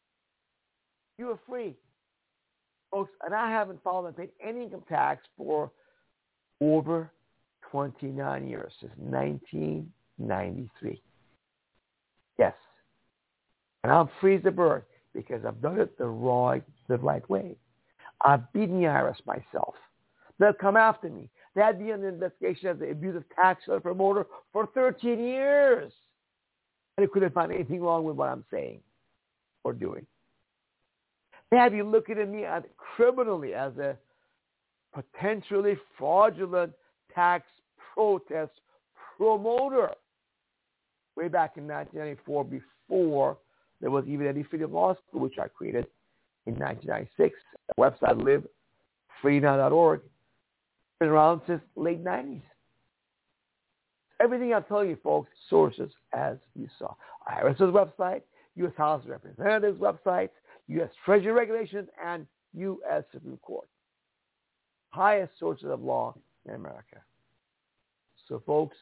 You are free. Folks, and I haven't filed and paid any income tax for over twenty-nine years, since nineteen ninety-three. Yes. And I'm free as a bird because I've done it the right, the right way. I've beaten the I R S myself. They'll come after me. They had me under investigation as an abusive tax promoter for thirteen years. And they couldn't find anything wrong with what I'm saying or doing. They had you looking at me at criminally as a potentially fraudulent tax protest promoter. Way back in nineteen ninety-four, before there was even any Freedom Law School, which I created in nineteen ninety-six. The website live free now dot org. Been around since late nineties. Everything I'm telling you, folks, sources as you saw. IRS's website, U S House of Representatives websites, U S Treasury regulations, and U S Supreme Court. Highest sources of law in America. So, folks,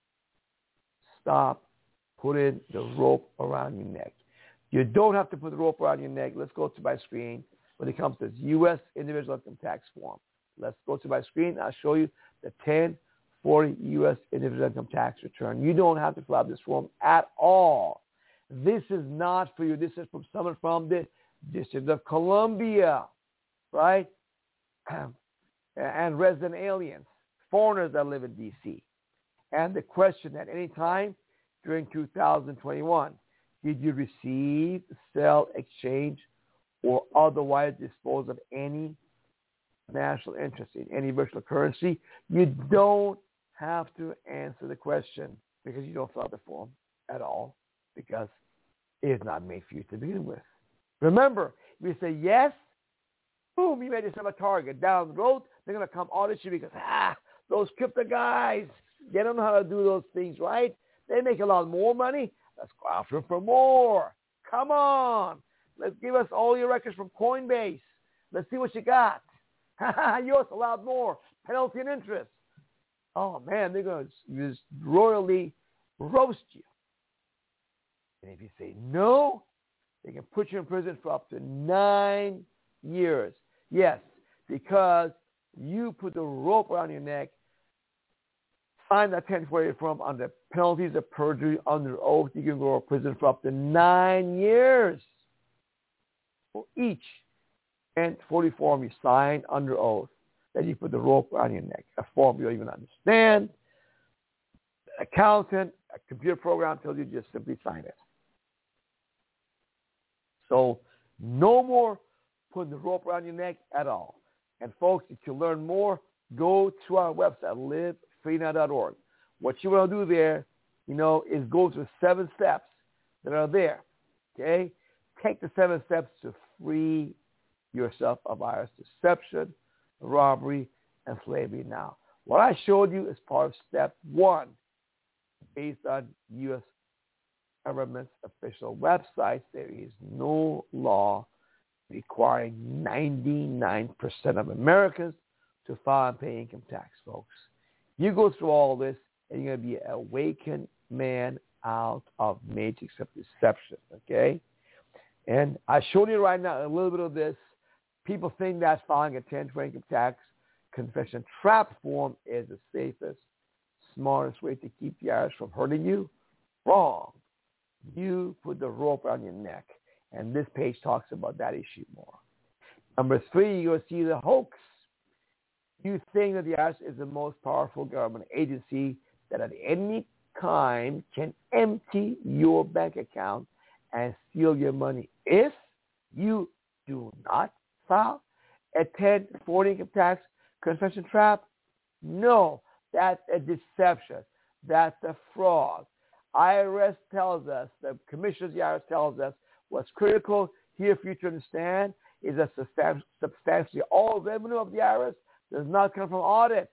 stop putting the rope around your neck. You don't have to put the rope around your neck. Let's go to my screen when it comes to U S individual income tax form. Let's go to my screen. I'll show you the ten forty U S individual income tax return. You don't have to fill out this form at all. This is not for you. This is from someone from the District of Columbia, right? And resident aliens, foreigners that live in D C. And the question at any time during two thousand twenty-one, did you receive, sell, exchange, or otherwise dispose of any national interest in any virtual currency? You don't have to answer the question because you don't fill out the form at all because it is not made for you to begin with. Remember, if you say yes, boom, you made yourself a target. Down the road, they're going to come audit you because, ah, those crypto guys, they don't know how to do those things right. They make a lot more money. Let's go after them for more. Come on. Let's give us all your records from Coinbase. Let's see what you got. You also allowed more. Penalty and interest. Oh, man, they're going to just royally roast you. And if you say no, they can put you in prison for up to nine years. Yes, because you put the rope around your neck, signed that ten forty form under penalties of perjury under oath. You can go to prison for up to nine years for each ten forty form you sign under oath. Then you put the rope around your neck. A form you don't even understand. An accountant, a computer program tells you just simply sign it. So no more putting the rope around your neck at all. And folks, if you learn more, go to our website, live free now dot org. What you want to do there, you know, is go to seven steps that are there. Okay? Take the seven steps to free yourself of I R S deception, robbery, and slavery now. What I showed you is part of step one, based on U S government's official websites. There is no law requiring ninety-nine percent of Americans to file and pay income tax, folks. You go through all this, and you're going to be an awakened man out of matrix of deception, okay? And I showed you right now a little bit of this. People think that filing a ten twenty income tax confession trap form is the safest, smartest way to keep the I R S from hurting you. Wrong. You put the rope around your neck. And this page talks about that issue more. Number three, you'll see the hoax. You think that the I R S is the most powerful government agency that at any time can empty your bank account and steal your money if you do not file a ten forty income tax confession trap? No, that's a deception. That's a fraud. I R S tells us, the commissioners of the I R S tells us, what's critical here for you to understand is that substantially all revenue of the I R S does not come from audits.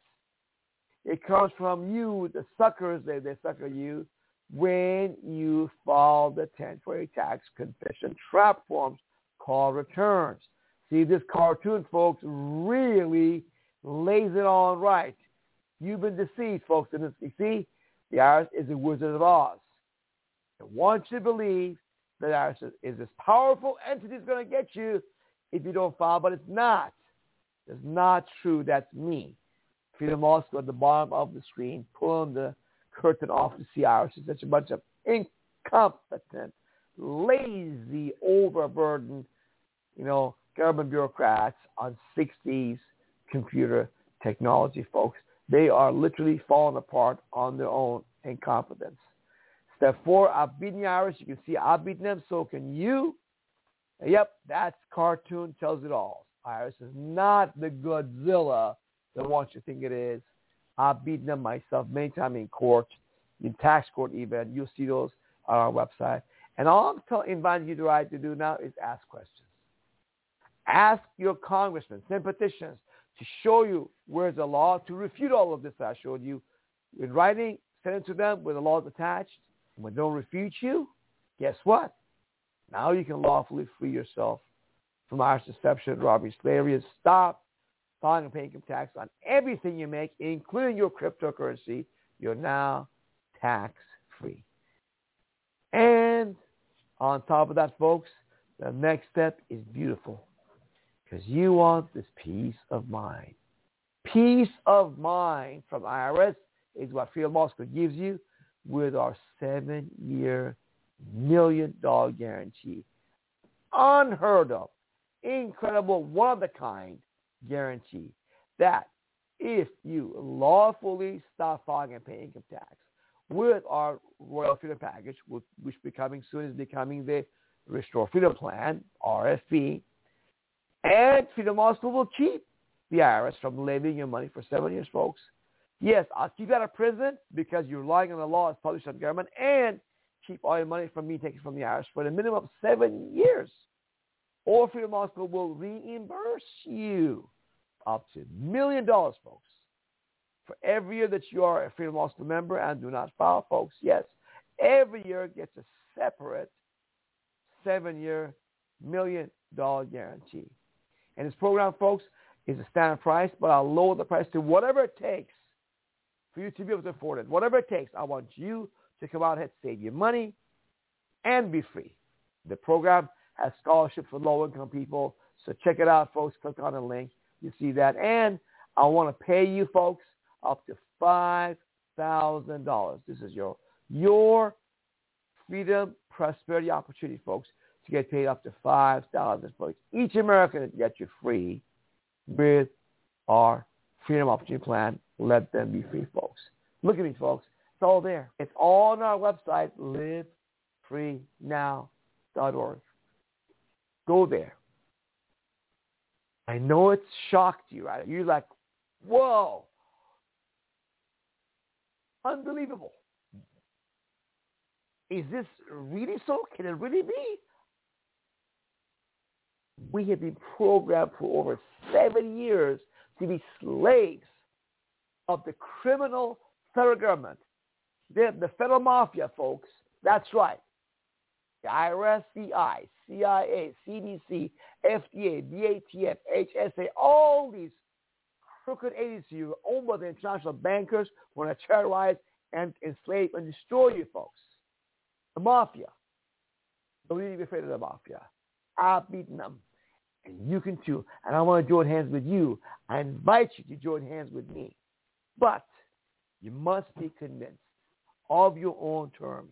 It comes from you, the suckers, they, they sucker you, when you file the ten forty tax confession trap forms called returns. See, this cartoon, folks, really lays it on right. You've been deceived, folks. And you see, the I R S is a Wizard of Oz. It wants you to believe that the I R S is this powerful entity that's going to get you if you don't file, but it's not. It's not true. That's me. Freedom Law School at the bottom of the screen. Pull on the curtain off to see I R S is such a bunch of incompetent, lazy, overburdened, you know, government bureaucrats on sixties computer technology, folks. They are literally falling apart on their own incompetence. Step four, I've beaten the I R S. You can see I've beaten them, so can you. Yep, that's cartoon tells it all. I R S is not the Godzilla that wants you to think it is. I've beaten them myself many times in court, in tax court even. You'll see those on our website. And all I'm telling, inviting you to, right, to do now is ask questions. Ask your congressmen, send petitions to show you where's the law, to refute all of this that I showed you. In writing, send it to them with the laws attached. And when they don't refute you, guess what? Now you can lawfully free yourself from I R S deception, robbery, slavery, and stop filing and paying income tax on everything you make, including your cryptocurrency. You're now tax-free. And on top of that, folks, the next step is beautiful, because you want this peace of mind. Peace of mind from I R S is what Freedom Law School gives you with our seven-year, million-dollar guarantee. Unheard of, incredible, one-of-a-kind guarantee that if you lawfully stop filing and paying income tax with our Royal Freedom Package, which becoming soon is becoming the Restore Freedom Plan, R F P, and Freedom Law School will keep the I R S from levying your money for seven years, folks. Yes, I'll keep you out of prison because you're relying on the law as published on the government, and keep all your money from me taken from the I R S for a minimum of seven years. Or Freedom Law School will reimburse you up to a million dollars, folks, for every year that you are a Freedom Law School member and do not file, folks. Yes, every year gets a separate seven-year, million-dollar guarantee. And this program, folks, is a standard price, but I'll lower the price to whatever it takes for you to be able to afford it. Whatever it takes, I want you to come out ahead, save your money, and be free. The program has scholarships for low-income people, so check it out, folks. Click on the link. You see that. And I want to pay you, folks, up to five thousand dollars. This is your, your freedom, prosperity opportunity, folks, to get paid up to five thousand dollars. Each American gets you free with our Freedom Opportunity Plan. Let them be free, folks. Look at me, folks. It's all there. It's all on our website, live free now dot org. Go there. I know it's shocked you, right? You're like, whoa, unbelievable. Is this really so? Can it really be? We have been programmed for over seven years to be slaves of the criminal federal government. The, the federal mafia, folks. That's right. The I R S, C I, C I A, C D C, F D A, D A T F, H S A, all these crooked agencies owned by the international bankers want to terrorize and enslave and destroy you, folks. The mafia. Don't need to be afraid of the mafia. I've beaten them. And you can too. And I want to join hands with you. I invite you to join hands with me. But you must be convinced of your own terms.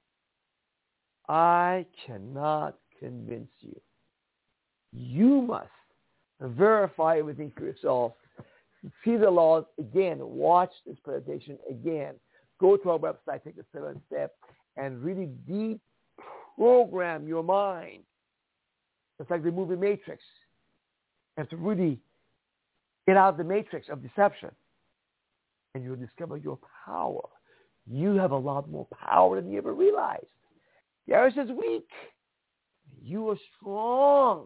I cannot convince you. You must verify everything for yourself. See the laws again. Watch this presentation again. Go to our website, take the seven steps, and really deprogram your mind. It's like the movie Matrix. You have to really get out of the matrix of deception. And you'll discover your power. You have a lot more power than you ever realized. The I R S is weak. You are strong.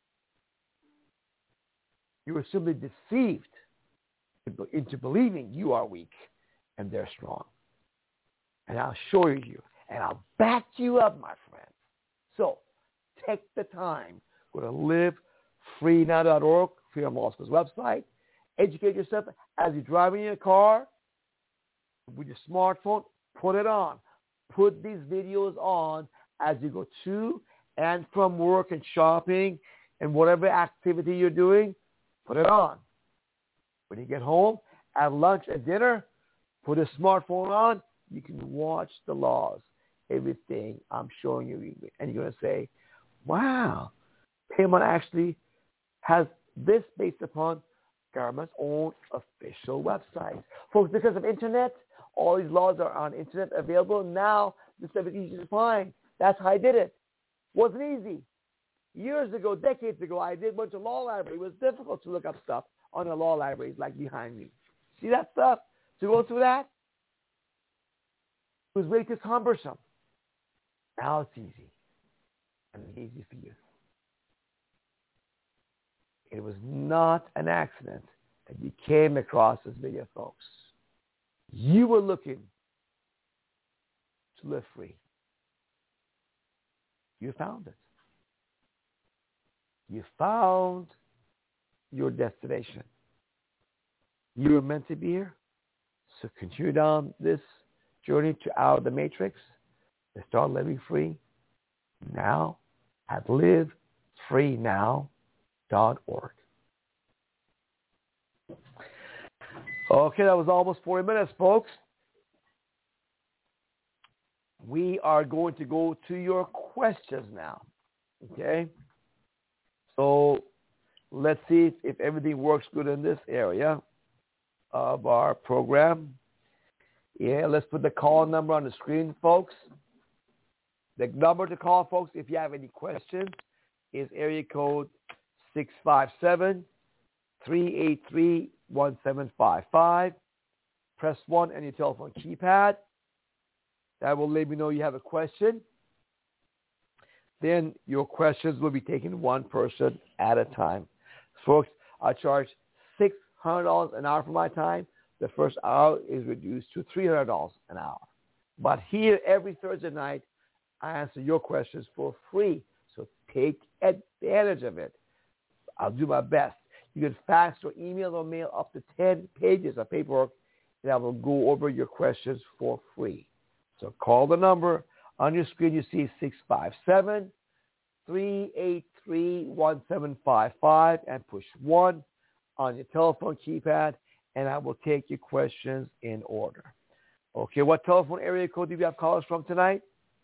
You are simply deceived into believing you are weak and they're strong. And I'll show you, and I'll back you up, my friend. So take the time. Go to live free now dot org, Freedom Law School's website. Educate yourself as you're driving in your car with your smartphone. Put it on. Put these videos on as you go to and from work and shopping and whatever activity you're doing. Put it on. When you get home, at lunch and dinner, put a smartphone on you can watch the laws, everything I'm showing you, and you're going to say, wow, Paymon actually has this based upon government's own official website. Folks, because of internet, all these laws are on internet available. Now, this stuff is easy to find. That's how I did it. Wasn't easy. Years ago, decades ago, I did a bunch of law library. It was difficult to look up stuff on the law libraries like behind me. See that stuff? To go through that? It was way too cumbersome. Now it's easy. And easy for you. It was not an accident that you came across this video, folks. You were looking to live free. You found it. You found your destination. You were meant to be here. So continue down this journey to out of the matrix and start living free now at live free now dot org. Okay, that was almost forty minutes, folks. We are going to go to your questions now. Okay? So let's see if, if everything works good in this area of our program. Yeah, let's put the call number on the screen, folks. The number to call, folks, if you have any questions, is area code six five seven, three eight three, one seven five five. Press one on your telephone keypad. That will let me know you have a question. Then your questions will be taken one person at a time. Folks, I charge six hundred dollars an hour for my time. The first hour is reduced to three hundred dollars an hour. But here, every Thursday night, I answer your questions for free. So take advantage of it. I'll do my best. You can fax or email or mail up to ten pages of paperwork, and I will go over your questions for free. So call the number. On your screen, you see six five seven, three eight three, one seven five five and push one on your telephone keypad, and I will take your questions in order. Okay, what telephone area code do you have callers from tonight?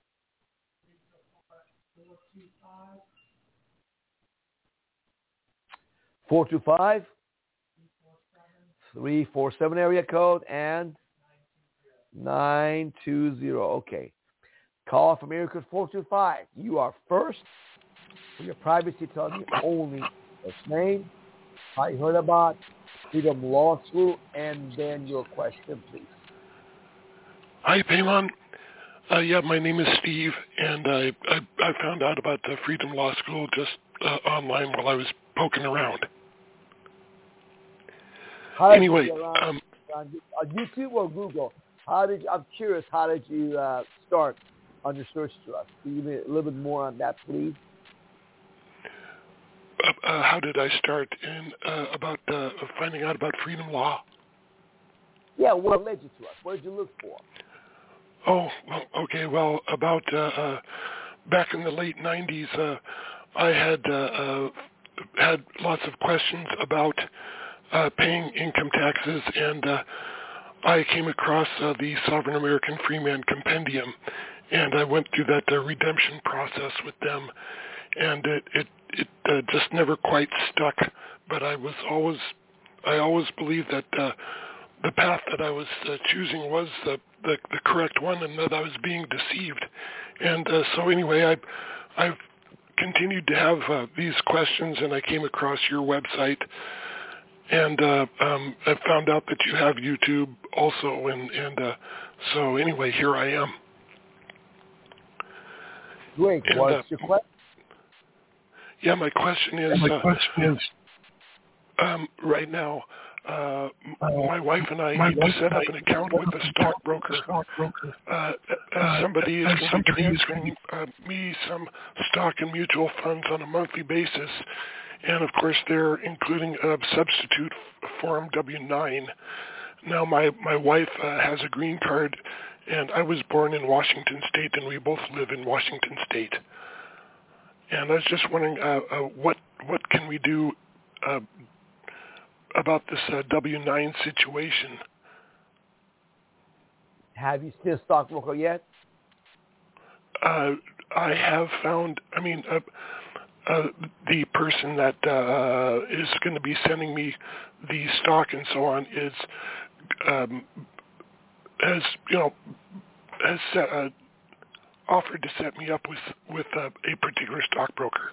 four two five, three four seven area code and nine two zero. Okay. Call from area code four two five. You are first. For your privacy, tell me only first name, how you heard about Freedom Law School, and then your question, please. Hi, Paymon. Uh, yeah, my name is Steve, and I, I, I found out about the Freedom Law School just uh, online while I was poking around. Anyway, um, on YouTube or Google? How did you, I'm curious. How did you uh, start on your search to us? Can you give me a little bit more on that, please? Uh, uh, how did I start in uh, about uh, finding out about freedom law? Yeah, what led you to us? What did you look for? Oh, well, okay. Well, about uh, uh, back in the late nineties, uh, I had uh, uh, had lots of questions about uh, paying income taxes, and uh, I came across uh, the Sovereign American Freeman Compendium, and I went through that uh, redemption process with them, and it it, it uh, just never quite stuck. But I was always I always believed that uh, the path that I was uh, choosing was the, the the correct one, and that I was being deceived. And uh, so anyway, I I've continued to have uh, these questions, and I came across your website. And uh, um, I found out that you have YouTube also, and, and uh, so anyway, here I am. Great. And, What's uh, your question? Yeah, my question is, my uh, question is um, right now, uh, uh, my wife and I my need wife to set and up I an account with a stockbroker. stockbroker. Uh, uh, Uh, somebody is uh, going to be somebody is transferring uh, me some stock and mutual funds on a monthly basis. And, of course, they're including a substitute form W nine. Now, my, my wife uh, has a green card, and I was born in Washington State, and we both live in Washington State. And I was just wondering, uh, uh, what what can we do uh, about this uh, W nine situation? Have you seen a stockbroker yet? Uh, I have found, I mean, uh, uh, the person that uh, is going to be sending me the stock and so on is, um, has, you know, has uh, offered to set me up with, with uh, a particular stockbroker.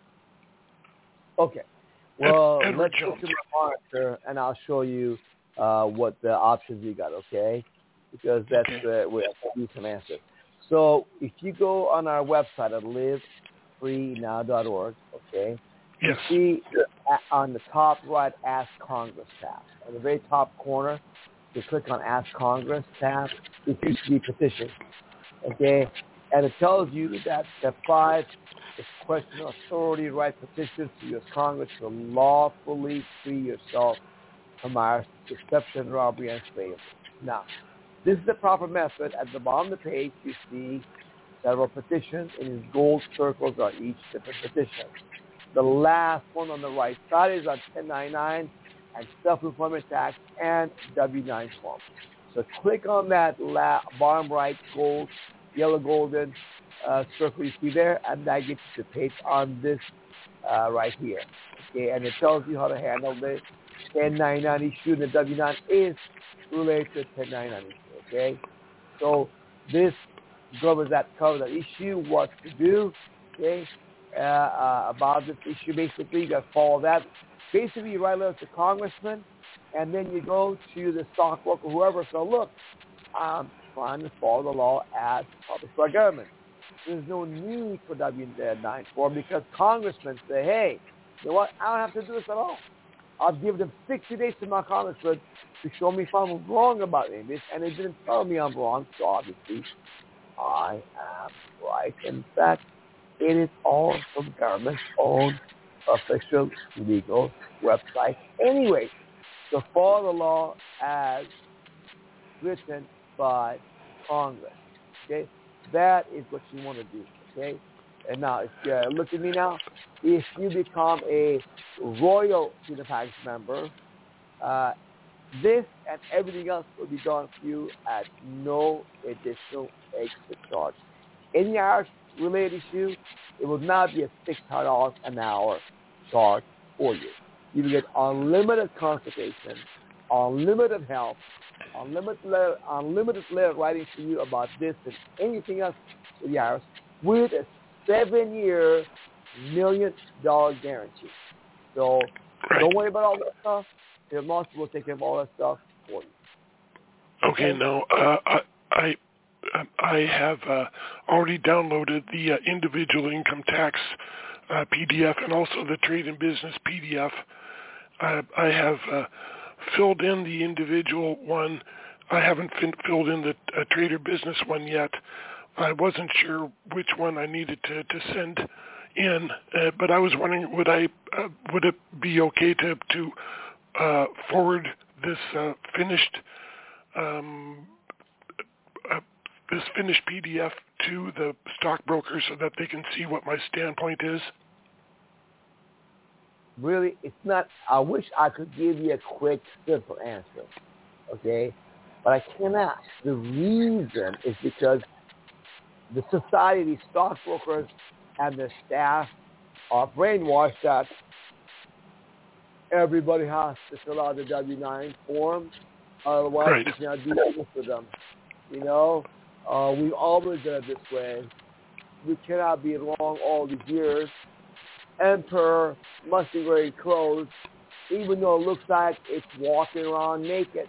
Okay. Well, Ed, let's Jones. go to the monitor, and I'll show you uh, what the options you got, okay? Because that's okay. uh, where I'll give you some answers. So if you go on our website at live free now dot org, okay, Yes. you see on the top right, Ask Congress tab. On the very top corner, you click on Ask Congress tab. It used to be petitions, okay? And it tells you that step five is question of authority, right petitions to U S Congress to lawfully free yourself from our deception, robbery, and slavery. Now, this is the proper method. At the bottom of the page, you see several petitions, and these gold circles are each different petition. The last one on the right side is on ten ninety-nine and self-employment tax and W nine form. So click on that la- bottom right gold, yellow golden uh, circle you see there, and that gets you the page on this uh, right here. Okay, and it tells you how to handle the ten ninety-nine issue, and the W nine is related to ten ninety-nine issue. Okay, so this covers that covers that issue, what to do. Okay, uh, uh, about this issue, basically, you got to follow that. Basically, you write a letter to congressman, and then you go to the stockbroker, whoever. So look, I'm trying to follow the law as published by government. There's no need for W nine form because congressmen say, hey, you know what? I don't have to do this at all. I'll give them sixty days to my congressman to show me if I'm wrong about this, and they didn't tell me I'm wrong, so obviously I am right. In fact, it is all from government's own official legal website anyway. So follow the law as written by Congress. Okay? That is what you want to do. Okay? And now, if you uh, look at me now, if you become a Royal Freedom Package member, uh, this and everything else will be done for you at no additional extra charge. Any Irish-related issue, it will not be a six hundred dollars an hour charge for you. You will get unlimited consultation, unlimited help, unlimited letter, unlimited letter writing to you about this and anything else with the Irish, with a seven-year million dollar guarantee. So Right. Don't worry about all that stuff. Your boss will take care of all that stuff for you. Okay, Okay? now uh, I I I have uh, already downloaded the uh, individual income tax uh, P D F and also the trade and business P D F. I, I have uh, filled in the individual one. I haven't fin- filled in the uh, trade or business one yet. I wasn't sure which one I needed to, to send in, uh, but I was wondering, would I uh, would it be okay to to uh, forward this uh, finished um, uh, this finished P D F to the stockbroker so that they can see what my standpoint is? Really, it's not. I wish I could give you a quick, simple answer, okay? But I cannot. The reason is because the society, stockbrokers, and the staff are brainwashed that everybody has to fill out the W nine form, otherwise Right. you cannot do business with them. You know, uh, we always done it this way. We cannot be wrong all these years. Enter must be wearing clothes, even though it looks like it's walking around naked.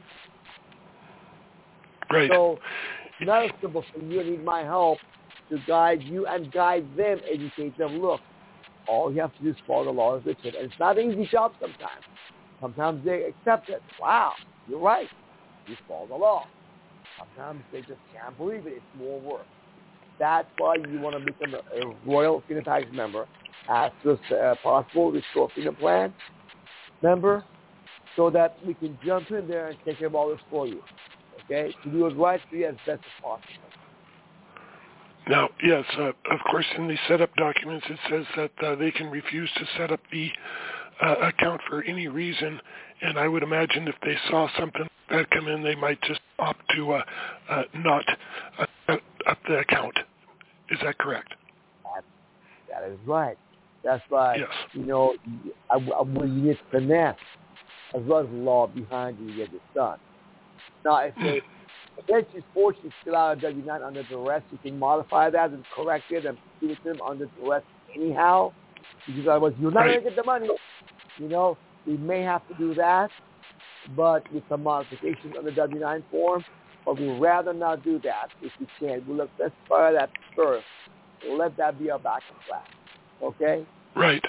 Right. So it's not as simple for you. You need my help to guide you and guide them, educate them. Look, all you have to do is follow the law as written. And it's not an easy job sometimes. Sometimes they accept it. Wow, you're right. You follow the law. Sometimes they just can't believe it. It's more work. That's why you want to become a, a Royal Freedom Package member as soon as uh, possible, Restore Freedom Plan member, so that we can jump in there and take care of all this for you. Okay? To do it right for you as best as possible. Now, yes, uh, of course, in the setup documents it says that uh, they can refuse to set up the uh, account for any reason, and I would imagine if they saw something that come in, they might just opt to uh, uh, not uh, up the account. Is that correct? That is right. That's why, yes. you know, I, I, you need finesse as well as law behind you to get this done. Now, if they eventually force you to fill out a W nine under duress, you can modify that and correct it and give it to them under duress anyhow, because otherwise you're not right. going to get the money. You know, we may have to do that, but with some modifications on the W nine form, but we'd rather not do that if we can. We'll let's fire that first. We'll let that be our backup plan. Okay? Right.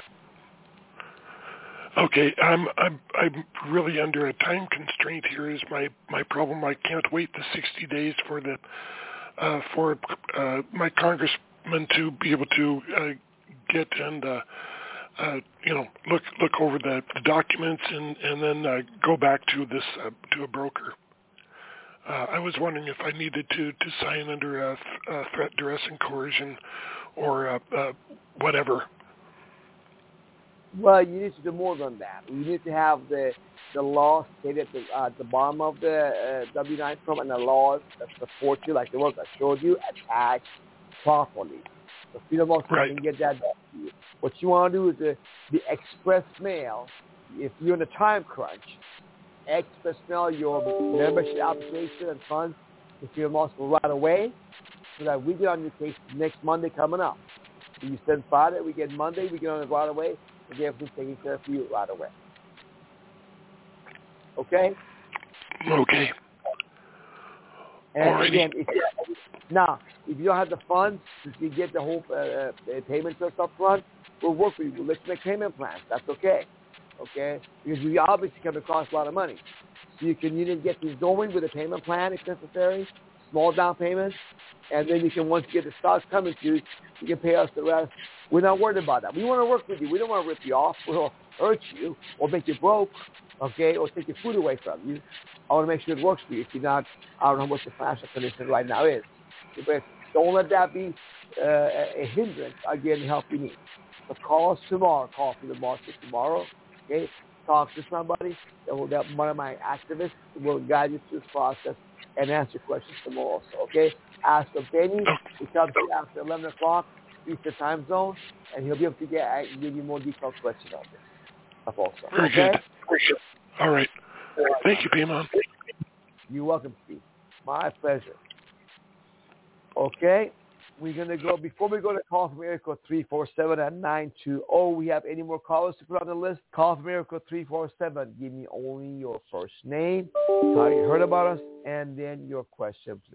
Okay, I'm I'm I'm really under a time constraint here. Is my, my problem? I can't wait the sixty days for the uh, for uh, my congressman to be able to uh, get and uh, uh, you know look look over the, the documents and and then uh, go back to this uh, to a broker. Uh, I was wondering if I needed to, to sign under a, a threat, duress, and coercion, or uh, uh, whatever. Well, you need to do more than that. You need to have the the laws stated at the, uh, at the bottom of the uh, W nine form and the laws that support you, like the ones I showed you, attached properly. So Freedom also right. can get that done to you. What you want to do is the, the express mail, if you're in a time crunch, express mail your membership application and funds to Freedom also right away, so that we get on your case next Monday coming up. So you send Friday, we get Monday, we get on it right away. And get everything taken care of for you right away. Okay? Okay. And Alrighty. again, if you, now, if you don't have the funds to get the whole uh, uh, payment to us up front, we'll work with you. We'll let you make payment plans. That's okay. Okay? Because you obviously come across a lot of money. So you can you can get these going with a payment plan if necessary, small down payments, and then you can, once you get the stocks coming to you, you can pay us the rest. We're not worried about that. We want to work with you. We don't want to rip you off or hurt you or make you broke, okay, or take your food away from you. I want to make sure it works for you. If you're not, I don't know what your financial condition right now is. But don't let that be uh, a hindrance, again, to help you need. So call us tomorrow. Call for the market tomorrow, okay? Talk to somebody. That will, that one of my activists will guide you through this process and answer questions tomorrow also, okay? Ask for Benny. He comes after eleven o'clock, Eastern time zone, and he'll be able to get uh, give you more detailed questions on this also. Very okay? good. All right. Thank you, Piedmont. You're welcome, Steve. My pleasure. Okay, we're going to go, before we go to call from area code three four seven at nine two zero, we have any more callers to put on the list? Call from area code three four seven. Give me only your first name, how you heard about us, and then your question, please.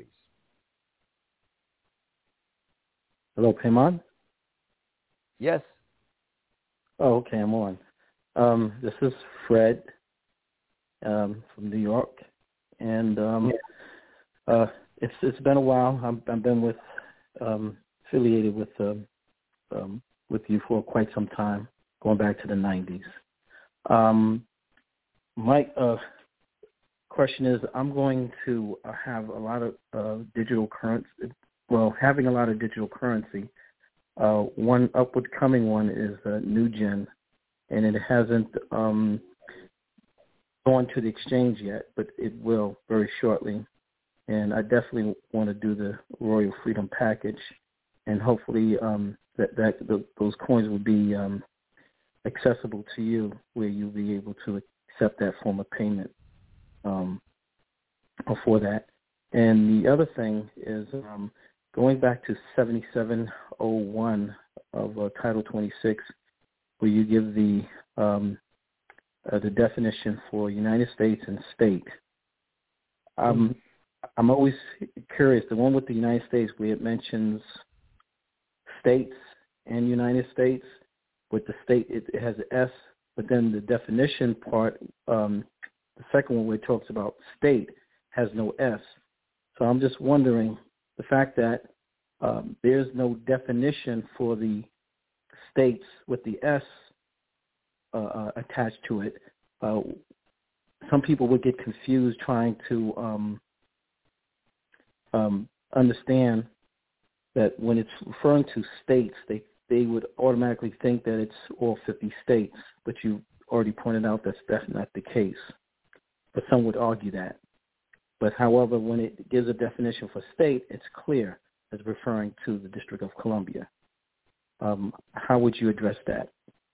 Hello, Piedmont? Yes. Oh, okay, I'm on. Um, this is Fred um, from New York, and um, yeah. uh, it's it's been a while. I'm, I've been with um, affiliated with um, um, with you for quite some time, going back to the nineties. Um, my uh, question is, I'm going to have a lot of uh, digital currency. Well, having a lot of digital currency. Uh, one upward coming one is uh, NewGen, and it hasn't um, gone to the exchange yet, but it will very shortly. And I definitely want to do the Royal Freedom package, and hopefully um, that, that the, those coins will be um, accessible to you, where you'll be able to accept that form of payment um, for that. And the other thing is um, going back to seventy-seven oh one of uh, Title twenty-six, where you give the um, uh, the definition for United States and state. Um, I'm always curious, the one with the United States where it mentions states and United States, with the state, it, it has an S, but then the definition part, um, the second one where it talks about state, has no S. So I'm just wondering, the fact that um, there's no definition for the states with the S uh, uh, attached to it, uh, some people would get confused trying to um, um, understand that when it's referring to states, they, they would automatically think that it's all fifty states, but you already pointed out that's, that's not the case. But some would argue that. But however, when it gives a definition for state, it's clear as referring to the District of Columbia. Um, how would you address that?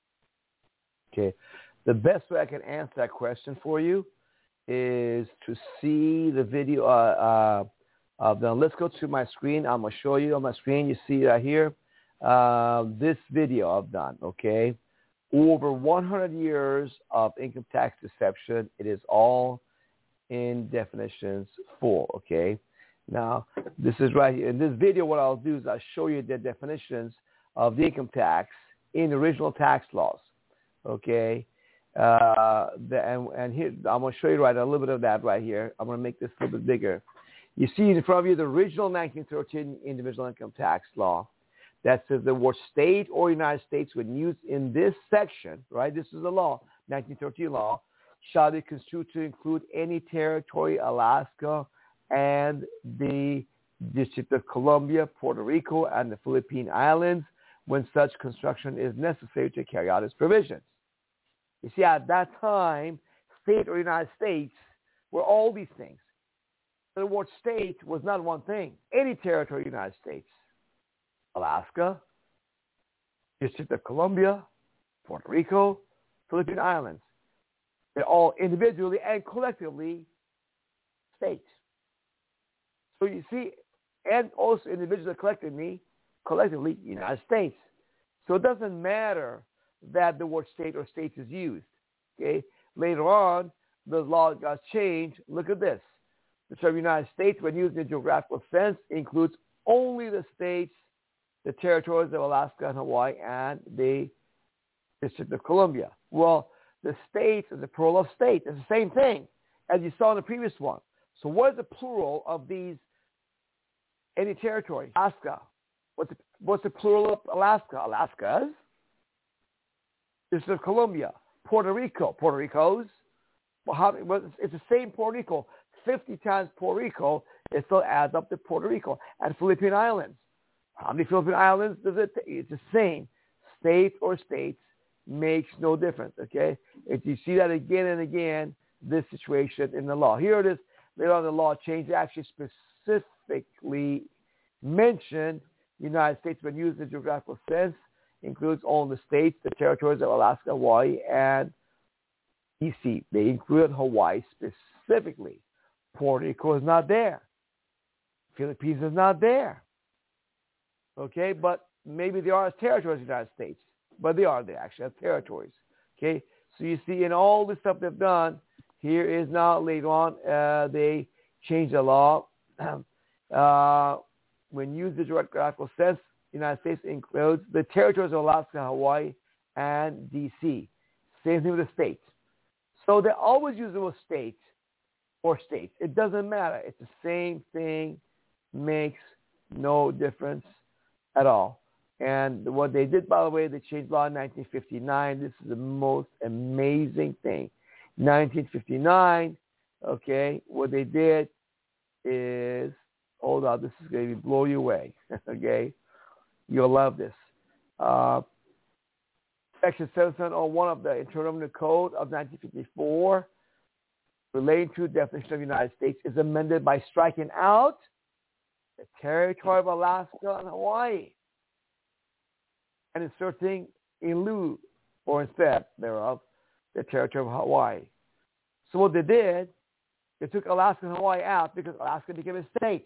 Okay. The best way I can answer that question for you is to see the video. Uh, uh, uh, now let's go to my screen. I'm going to show you on my screen. You see right here, uh, this video I've done, okay? Over one hundred years of income tax deception. It is all in definitions four, okay? Now, this is right here. In this video, what I'll do is I'll show you the definitions of the income tax in the original tax laws, okay? Uh, the, and, and here, I'm going to show you right a little bit of that right here. I'm going to make this a little bit bigger. You see in front of you the original nineteen thirteen individual income tax law that says the word state or United States when used in this section, right? This is the law, nineteen thirteen law, shall be construed to include any territory, Alaska, and the District of Columbia, Puerto Rico, and the Philippine Islands when such construction is necessary to carry out its provisions. You see, at that time, state or United States were all these things. The word state was not one thing. Any territory, United States, Alaska, District of Columbia, Puerto Rico, Philippine Islands. They're all individually and collectively states. So you see, and also individually collectively, collectively United States. So it doesn't matter that the word state or states is used. Okay. Later on, the law got changed. Look at this. The term United States, when used in a geographical sense, includes only the states, the territories of Alaska and Hawaii, and the District of Columbia. Well, the states is a plural of state. It's the same thing as you saw in the previous one. So what is the plural of these, any territory? Alaska. What's the, what's the plural of Alaska? Alaska's. District of Columbia. Puerto Rico. Puerto Rico's. Well, how, well, it's the same Puerto Rico. fifty times Puerto Rico, it still adds up to Puerto Rico. And Philippine Islands. How many Philippine Islands does it take? It's the same. State or states makes no difference, okay? If you see that again and again, this situation in the law. Here it is. Later on, the law changed. It actually specifically mentioned United States when used in a geographical sense, includes all the states, the territories of Alaska, Hawaii, and D C. They included Hawaii specifically. Puerto Rico is not there. Philippines is not there. Okay, but maybe they are as territories of the United States. But they are there, actually, as territories. Okay, so you see in all the stuff they've done, here is now later on, uh, they changed the law. uh, when used in geographical sense, the United States includes the territories of Alaska, Hawaii, and D C. Same thing with the states. So they always use the word state or states. It doesn't matter. It's the same thing, makes no difference at all. And what they did, by the way, they changed law in nineteen fifty-nine. This is the most amazing thing. nineteen fifty-nine, okay, what they did is, hold on, this is going to blow you away, okay? You'll love this. Uh, Section seven seven oh one of the Internal Revenue Code of nineteen fifty-four, relating to the definition of the United States, is amended by striking out the territory of Alaska and Hawaii and inserting in lieu or instead thereof the territory of Hawaii. So what they did, they took Alaska and Hawaii out because Alaska became a state.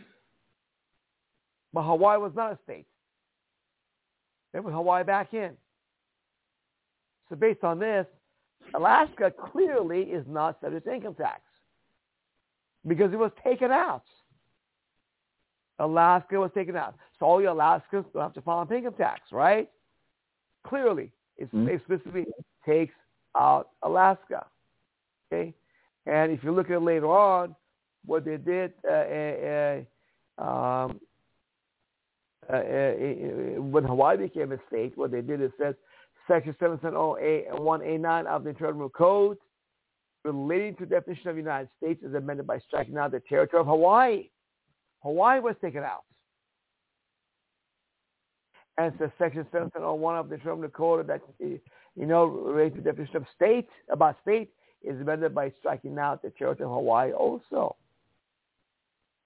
But Hawaii was not a state. They put Hawaii back in. So based on this, Alaska clearly is not subject to income tax because it was taken out. Alaska was taken out. So all your Alaskans don't have to file an income tax, right? Clearly, it mm-hmm. explicitly takes out Alaska. Okay? And if you look at it later on, what they did uh, uh, um, uh, uh, when Hawaii became a state, what they did is said, Section seven seven oh one A nine of the Internal Revenue Code relating to the definition of the United States is amended by striking out the territory of Hawaii. Hawaii was taken out. And so Section seven seven oh one of the Internal Revenue Code that, you know, relating to the definition of state, about state, is amended by striking out the territory of Hawaii also.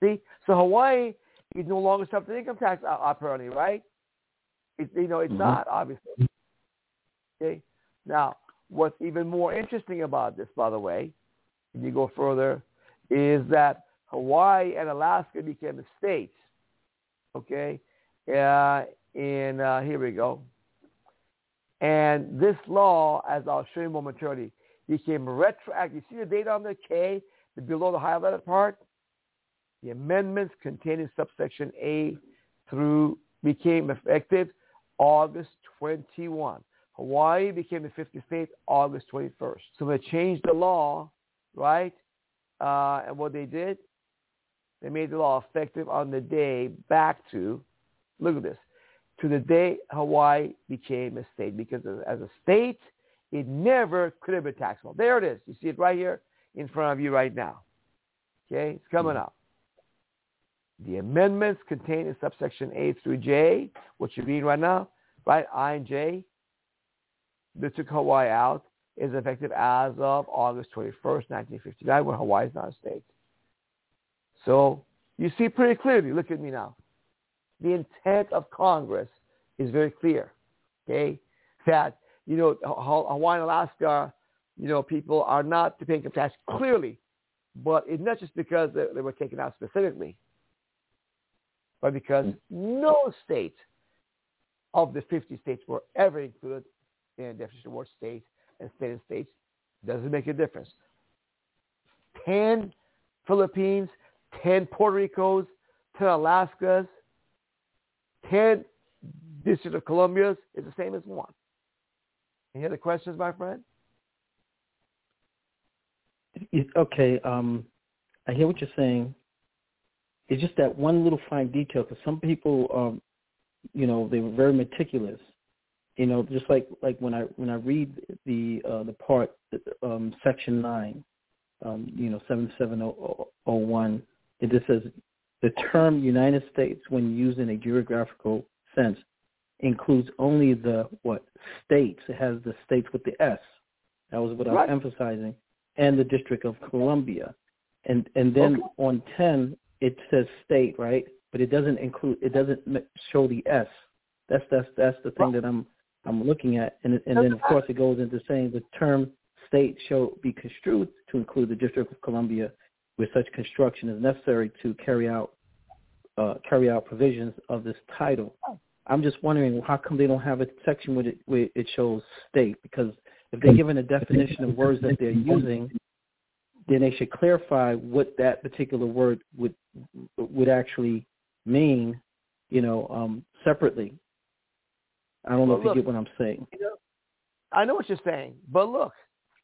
See, so Hawaii is no longer subject to income tax, apparently, right? It, you know, it's mm-hmm. not, obviously. Okay. Now, what's even more interesting about this, by the way, if you go further, is that Hawaii and Alaska became the states. Okay, uh, and uh, here we go. And this law, as I'll show you momentarily, became retroactive. You see the date on the K, the below the highlighted part? The amendments containing subsection A through became effective August twenty-first. Hawaii became the fiftieth state August twenty-first. So they changed the law, right? Uh, and what they did, they made the law effective on the day back to, look at this, to the day Hawaii became a state. Because as a state, it never could have been taxable. There it is. You see it right here in front of you right now. Okay, it's coming up. The amendments contained in subsection A through J, what you're reading right now, right, I and J, that took Hawaii out, is effective as of August twenty-first, nineteen fifty-nine, when Hawaii is not a state. So you see pretty clearly, look at me now. The intent of Congress is very clear, okay, that, you know, Hawaii and Alaska, you know, people are not to pay income tax clearly, but it's not just because they, they were taken out specifically, but because no state of the fifty states were ever included in the definition of word state, and state and states doesn't make a difference. Ten Philippines, ten Puerto Ricos, ten Alaskas, ten District of Columbia's is the same as one. Any other questions, my friend? Okay, um, I hear what you're saying. It's just that one little fine detail, because some people, um, you know, they were very meticulous. You know, just like, like when I when I read the uh, the part, um, section nine, um, you know, seven seven oh one, it just says the term United States, when used in a geographical sense, includes only the what states. It has the states with the S. That was what I was right. emphasizing, and the District of Columbia, and and then okay. on ten it says state, right? But it doesn't include. It doesn't show the S. That's that's that's the thing that I'm I'm looking at, and and then of course it goes into saying the term state shall be construed to include the District of Columbia, where such construction is necessary to carry out uh, carry out provisions of this title. I'm just wondering how come they don't have a section where it, where it shows state, because if they're given a definition of words that they're using, then they should clarify what that particular word would would actually mean, you know, um, separately. I don't know well, if you look, get what I'm saying. You know, I know what you're saying, but look,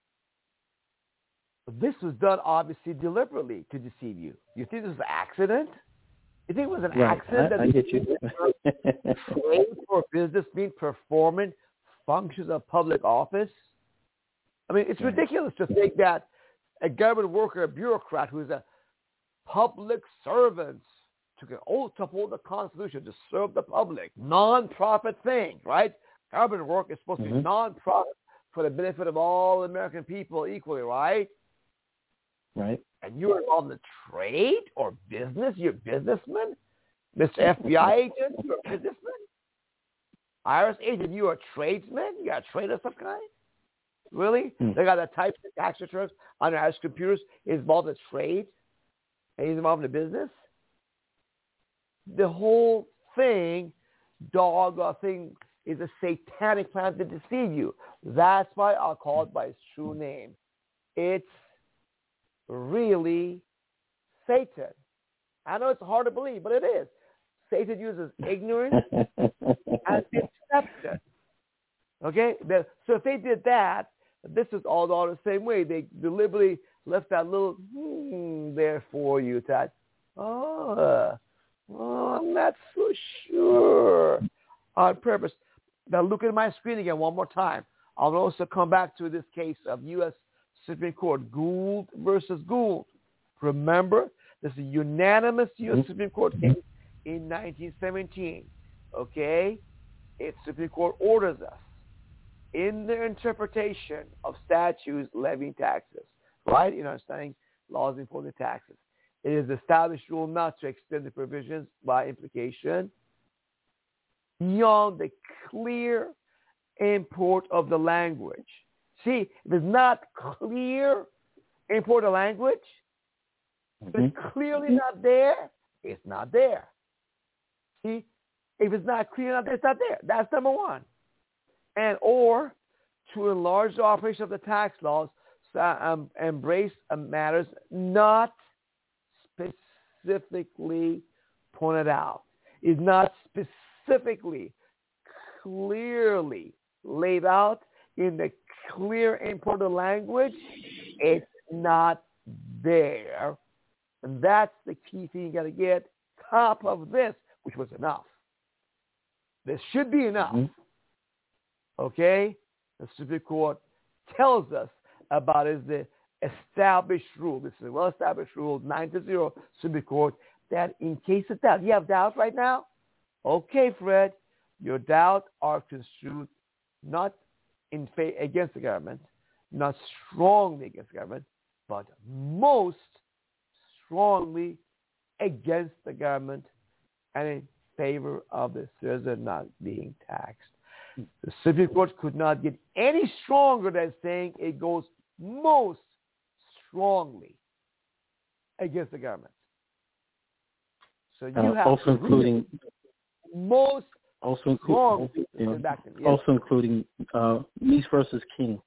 this was done obviously deliberately to deceive you. You think this was an accident? You think it was an right. accident I, that I get you. trade for business mean performing functions of public office? I mean, it's right. ridiculous to think that a government worker, a bureaucrat who's a public servant, took an oath to uphold the Constitution to serve the public, non-profit thing, right? Government work is supposed mm-hmm. to be non-profit for the benefit of all American people equally, right? Right. And you're involved in the trade or business? You're a businessman? Mister F B I agent? You're a businessman? I R S agent? You're a tradesman? You got a trade of some kind? Really? Hmm. They got that type of tax returns on their house computers. He's involved in trade? And he's involved in business? The whole thing, dog uh, thing, is a satanic plan to deceive you. That's why I'll call it by its true name. It's really Satan. I know it's hard to believe, but it is. Satan uses ignorance and deception. Okay? So if they did that, this is all, all the same way. They deliberately left that little hmm there for you that, oh, oh, I'm not so sure, on purpose. Now look at my screen again one more time. I'll also come back to this case of U S Supreme Court, Gould versus Gould. Remember, this is a unanimous U S Supreme Court case in nineteen seventeen. Okay? It's Supreme Court orders us in their interpretation of statutes levying taxes, right? You know, understanding laws imposing taxes. It is the established rule not to extend the provisions by implication beyond the clear import of the language. See, if it's not clear import of language, if it's clearly not there, it's not there. See, if it's not clear enough, it's not there. That's number one. And or to enlarge the operation of the tax laws, so, um, embrace matters not specifically pointed out. Is not specifically, clearly laid out in the clear import of language. It's not there. And that's the key thing you got to get. Top of this, which was enough. This should be enough. Mm-hmm. Okay? The Supreme Court tells us about is the established rule. This is a well-established rule, nine to zero, Supreme Court, that in case of doubt, you have doubts right now? Okay, Fred, your doubts are construed not in fa- against the government, not strongly against the government, but most strongly against the government and in favor of the citizen not being taxed. The Supreme Court could not get any stronger than saying it goes most strongly against the government. So you uh, have also including most also strongly. Including, yeah, yes. Also including uh, Meese versus King.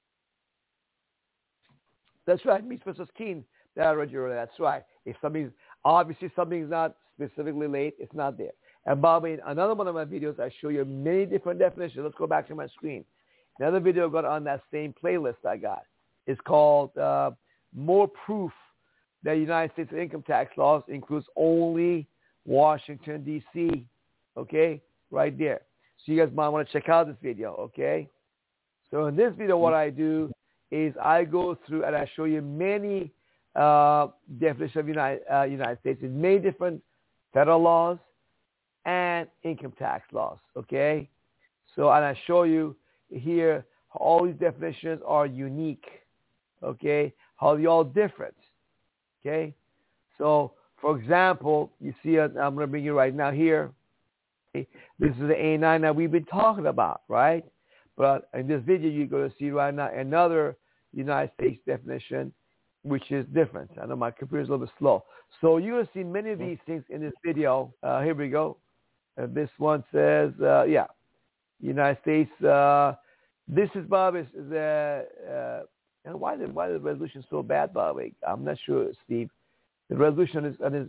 That's right, Meese versus King. That I read you earlier. That's right. If something's obviously something's not specifically late, it's not there. And Bob, in another one of my videos, I show you many different definitions. Let's go back to my screen. Another video got on that same playlist I got. It's called uh, More Proof That United States Income Tax Laws Includes Only Washington, D C Okay? Right there. So you guys might want to check out this video, okay? So in this video, what I do is I go through and I show you many uh, definitions of United, uh, United States in many different federal laws and income tax laws, okay? So, and I show you here how all these definitions are unique, okay? How they're all different, okay? So, for example, you see, uh, I'm going to bring you right now here. Okay? This is the A nine that we've been talking about, right? But in this video, you're going to see right now another United States definition, which is different. I know my computer is a little bit slow. So you're going to see many of these things in this video. Uh, here we go. Uh, this one says, uh, yeah, United States. Uh, this is, Bob, is, is uh, uh, and why the why the resolution so bad, Bob? I'm not sure, Steve. The resolution is, and is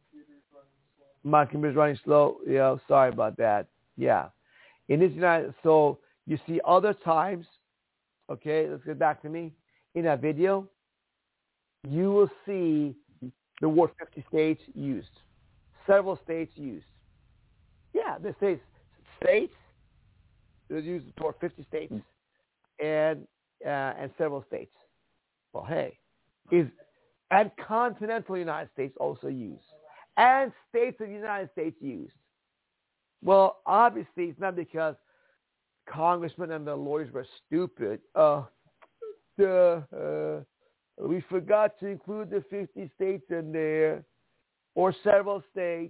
my computer's running slow. Yeah, sorry about that. Yeah, in this United, so you see other times. Okay, let's get back to me. In that video, you will see the word fifty states used, several states used. Yeah, this says states. They use the word fifty states and uh, and several states. Well, hey, is and continental United States also used, and states of the United States used. Well, obviously, it's not because congressmen and the lawyers were stupid. Uh, the, uh, we forgot to include the fifty states in there, or several states,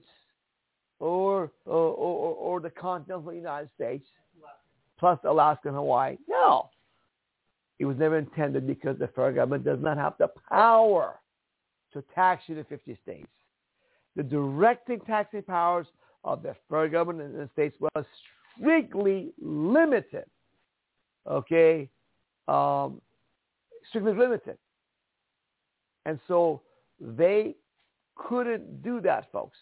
or or, or, or the continental United States, plus Alaska and Hawaii. No. It was never intended because the federal government does not have the power to tax you to fifty states. The directing taxing powers of the federal government in the states was strictly limited. Okay? Um, strictly limited. And so they couldn't do that, folks.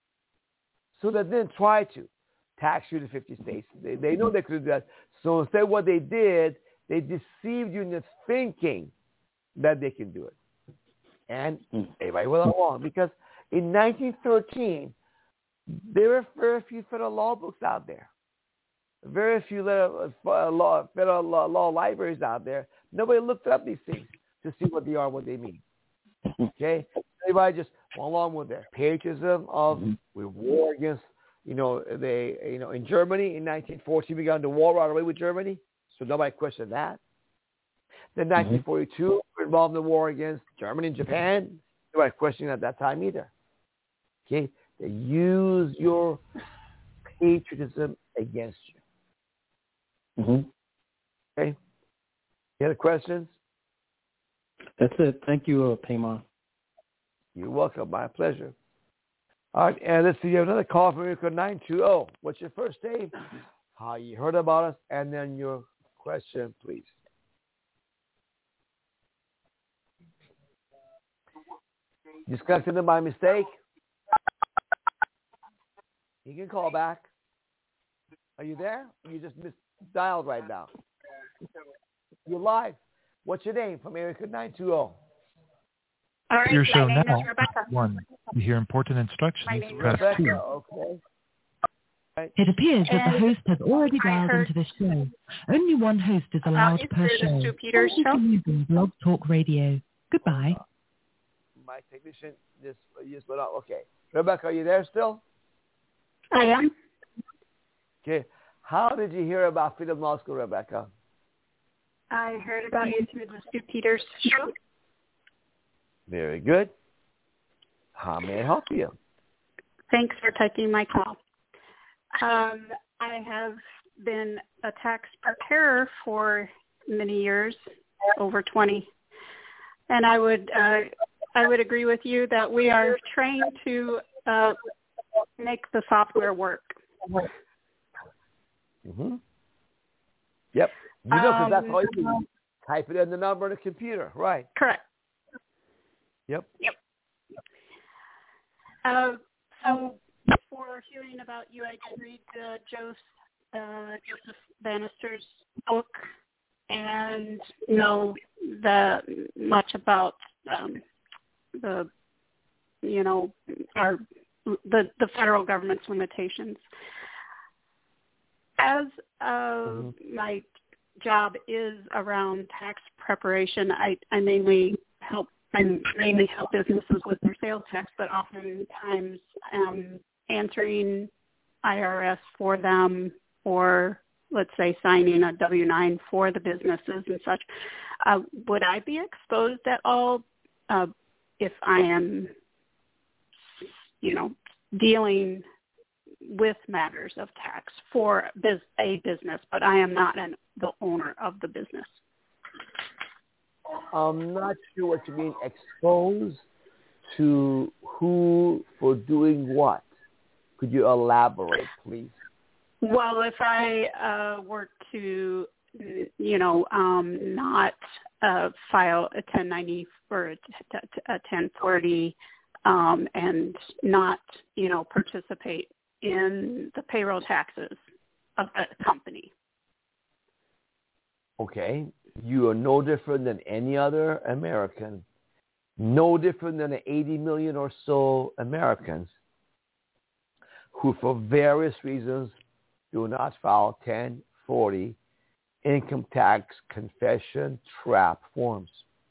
So they didn't try to tax you to fifty states. They, they know they couldn't do that. So instead what they did, they deceived you into thinking that they can do it. And everybody went along. Because in nineteen thirteen, there were very few federal law books out there. Very few law, federal law, law libraries out there. Nobody looked up these things to see what they are, what they mean. Okay? Everybody just went along with their patriotism of we war against, you know, they, you know, in Germany in nineteen fourteen, we got into war right away with Germany. So nobody questioned that. Then nineteen forty-two, we're involved in the war against Germany and Japan. the right question at that time either. Okay? They use your patriotism against you. Mm-hmm. Okay? Any other questions? That's it. Thank you, uh, Payman. You're welcome. My pleasure. All right, and let's see. You have another call from Erica nine two zero. What's your first name? How you heard about us, and then your question, please. Disconnected by mistake? You can call back. Are you there? You just missed dialed right now. You're live. What's your name from Erica nine two zero? All right, Your my show name now. is Rebecca. One. You hear important instructions. My name is Press Rebecca, two. okay. Right. It appears that And the host has already I dialed heard into the show. Only one host is allowed about per is show. this Stu Peters Thank you show? for using Blog Talk Radio. Goodbye. My technician just, just went out. Okay. Rebecca, are you there still? I am. Okay. How did you hear about Freedom Law School, Rebecca? I heard about you through the Stu Peters show. Very good. How may I help you? Thanks for taking my call. Um, I have been a tax preparer for many years, over twenty, and I would uh, I would agree with you that we are trained to uh, make the software work. Mm-hmm. Yep. You know, because Um, that's all you do. Type it in the number on the computer, right? Correct. Yep. Yep. Uh, so before hearing about you, I did read uh, Joseph, uh, Joseph Bannister's book and know the much about um, the, you know, our the the federal government's limitations. As uh, mm-hmm. my job is around tax preparation, I, I mainly help I mainly help businesses with their sales tax, but oftentimes um, answering I R S for them, or let's say signing a W nine for the businesses and such. Uh, would I be exposed at all uh, if I am, you know, dealing with matters of tax for biz- a business, but I am not an, the owner of the business? I'm not sure what you mean, exposed to who for doing what. Could you elaborate, please? Well, if I uh, were to, you know, um, not uh, file a ten ninety or a ten forty um, and not, you know, participate in the payroll taxes of a company. Okay. You are no different than any other American, no different than the eighty million or so Americans who for various reasons do not file ten forty income tax confession trap forms.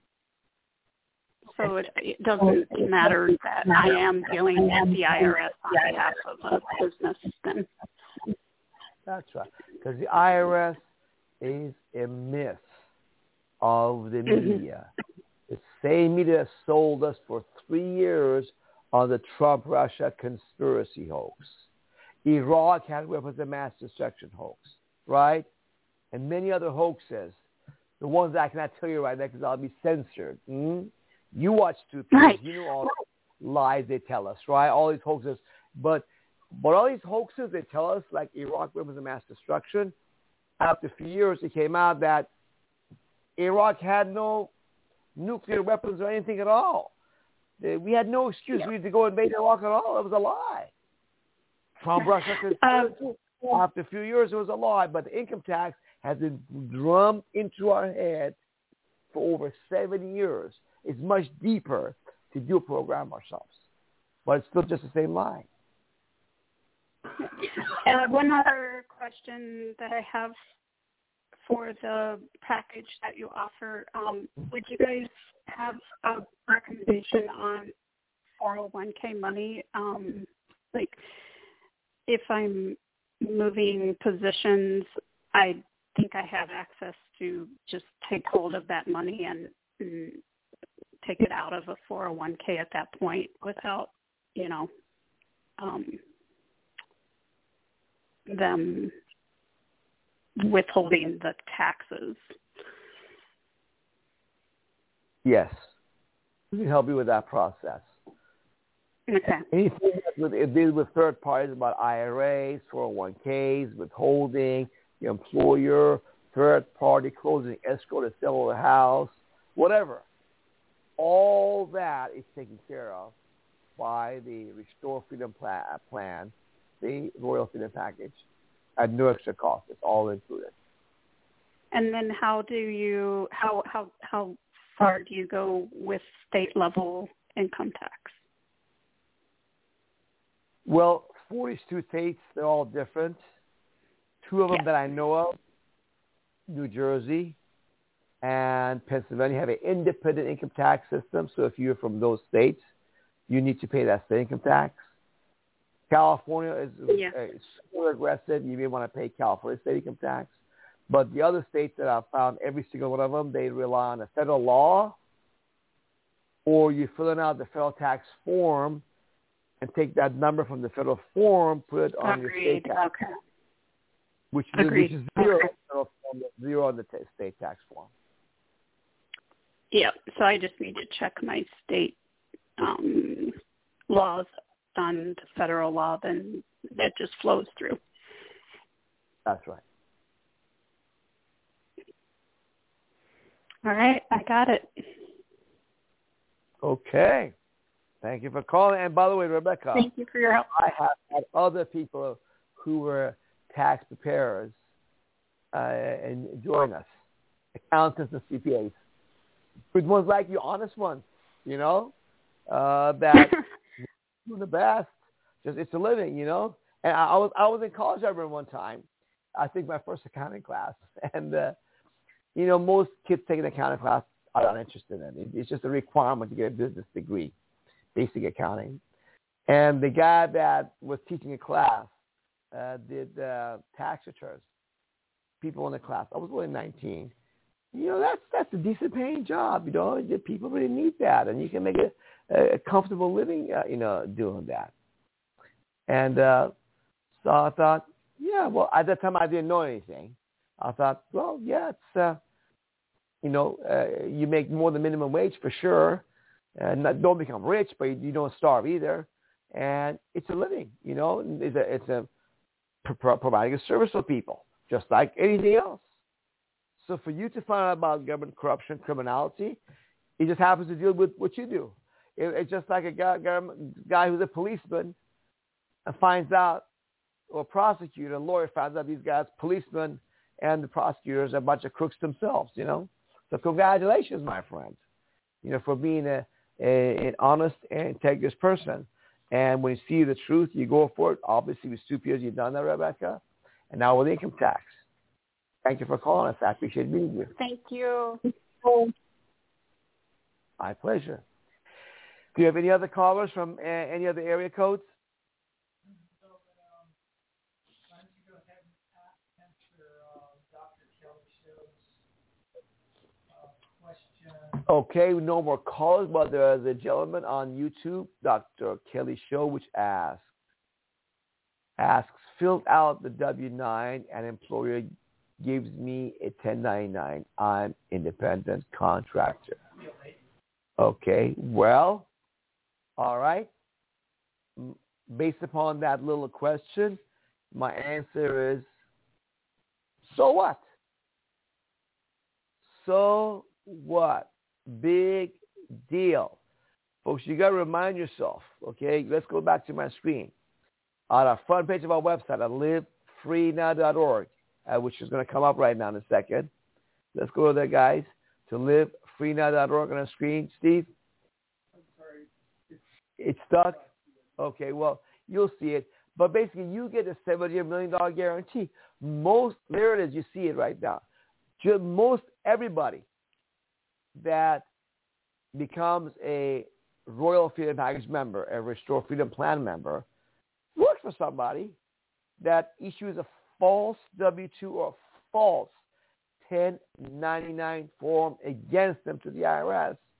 So it, it doesn't matter that I am dealing with the I R S on behalf of a business then. That's right. Because the I R S is a myth of the media. Mm-hmm. The same media that sold us for three years on the Trump-Russia conspiracy hoax. Iraq had weapons of mass destruction hoax, right? And many other hoaxes. The ones that I cannot tell you right now because I'll be censored. Mm-hmm. You watch Stupid. Right. You know all the lies they tell us, right? All these hoaxes. But but all these hoaxes they tell us, like Iraq weapons of mass destruction, after a few years it came out that Iraq had no nuclear weapons or anything at all. We had no excuse yeah. to go invade Iraq at all. It was a lie. Trump, Russia, um, after a few years, it was a lie. But the income tax has been drummed into our head for over seven years. It's much deeper to do a program ourselves. But it's still just the same lie. Uh, one other question that I have for the package that you offer, um, would you guys have a recommendation on four oh one k money? Um, like, if I'm moving positions, I think I have access to just take hold of that money and, and take it out of a four oh one k at that point without, you know, um, them withholding the taxes. Yes. We can help you with that process. Okay. Anything with it deals with third parties about I R As, four oh one k's, withholding, your employer, third party closing escrow to sell the house, whatever. All that is taken care of by the Restore Freedom Plan, the Royal Freedom Package, at no extra cost. It's all included. And then how do you how how how far do you go with state level income tax? Well, forty-two states, they're all different. Two of them yeah. that I know of, New Jersey and Pennsylvania, have an independent income tax system. So if you're from those states, you need to pay that state income tax. California is yeah. uh, super aggressive. You may want to pay California state income tax. But the other states that I've found, every single one of them, they rely on a federal law, or you filling out the federal tax form and take that number from the federal form, put it on Agreed. your state tax. Okay. Which, Agreed. which is zero, okay. form, zero on the t- state tax form. Yeah, so I just need to check my state um, laws on the federal law, then that just flows through. That's right. All right, I got it. Okay. Thank you for calling. And by the way, Rebecca, thank you for your help. I have had other people who were tax preparers uh, and join us, accountants and C P As. Good ones like you, honest ones, you know, uh, that do the best. Just it's a living, you know. And I, I was I was in college. I remember one time, I think my first accounting class, and uh, you know, most kids taking an accounting class are not interested in it. It's just a requirement to get a business degree, basic accounting. And the guy that was teaching a class uh, did uh, tax returns. People in the class. I was only nineteen. You know, that's that's a decent paying job. You know, people really need that, and you can make a, a comfortable living. Uh, you know, doing that. And uh, so I thought, yeah. Well, at that time I didn't know anything. I thought, well, yeah, it's uh, you know, uh, you make more than minimum wage for sure, and not, don't become rich, but you, you don't starve either. And it's a living. You know, it's a it's a pro- providing a service for people, just like anything else. So for you to find out about government corruption, criminality, it just happens to deal with what you do. It, it's just like a guy, guy who's a policeman and finds out, or a prosecutor, a lawyer finds out these guys, policemen and the prosecutors, are a bunch of crooks themselves, you know. So congratulations, my friend, you know, for being a, a an honest and integrous person. And when you see the truth, you go for it. Obviously, with two years, you've done that, Rebecca. And now with income tax. Thank you for calling us. I appreciate being here. Thank you. My pleasure. Do you have any other callers from uh, any other area codes? Okay, no more calls, but there's a gentleman on YouTube, Doctor Kelly Show, which asks, asks, filled out the W nine and employer gives me a ten ninety-nine. I'm independent contractor. Okay, well, all right. Based upon that little question, my answer is, so what? So what? Big deal. Folks, you got to remind yourself, okay? Let's go back to my screen. On our front page of our website at live free now dot org, uh, which is going to come up right now in a second. Let's go there, guys, to live free now dot org on our screen. Steve? I'm sorry. It's, it's stuck? Okay, well, you'll see it. But basically, you get a seventy million dollars guarantee. Most, there it is, you see it right now. Just most everybody that becomes a Royal Freedom Package member, a Restore Freedom Plan member, works for somebody that issues a false W two or false ten ninety-nine form against them to the I R S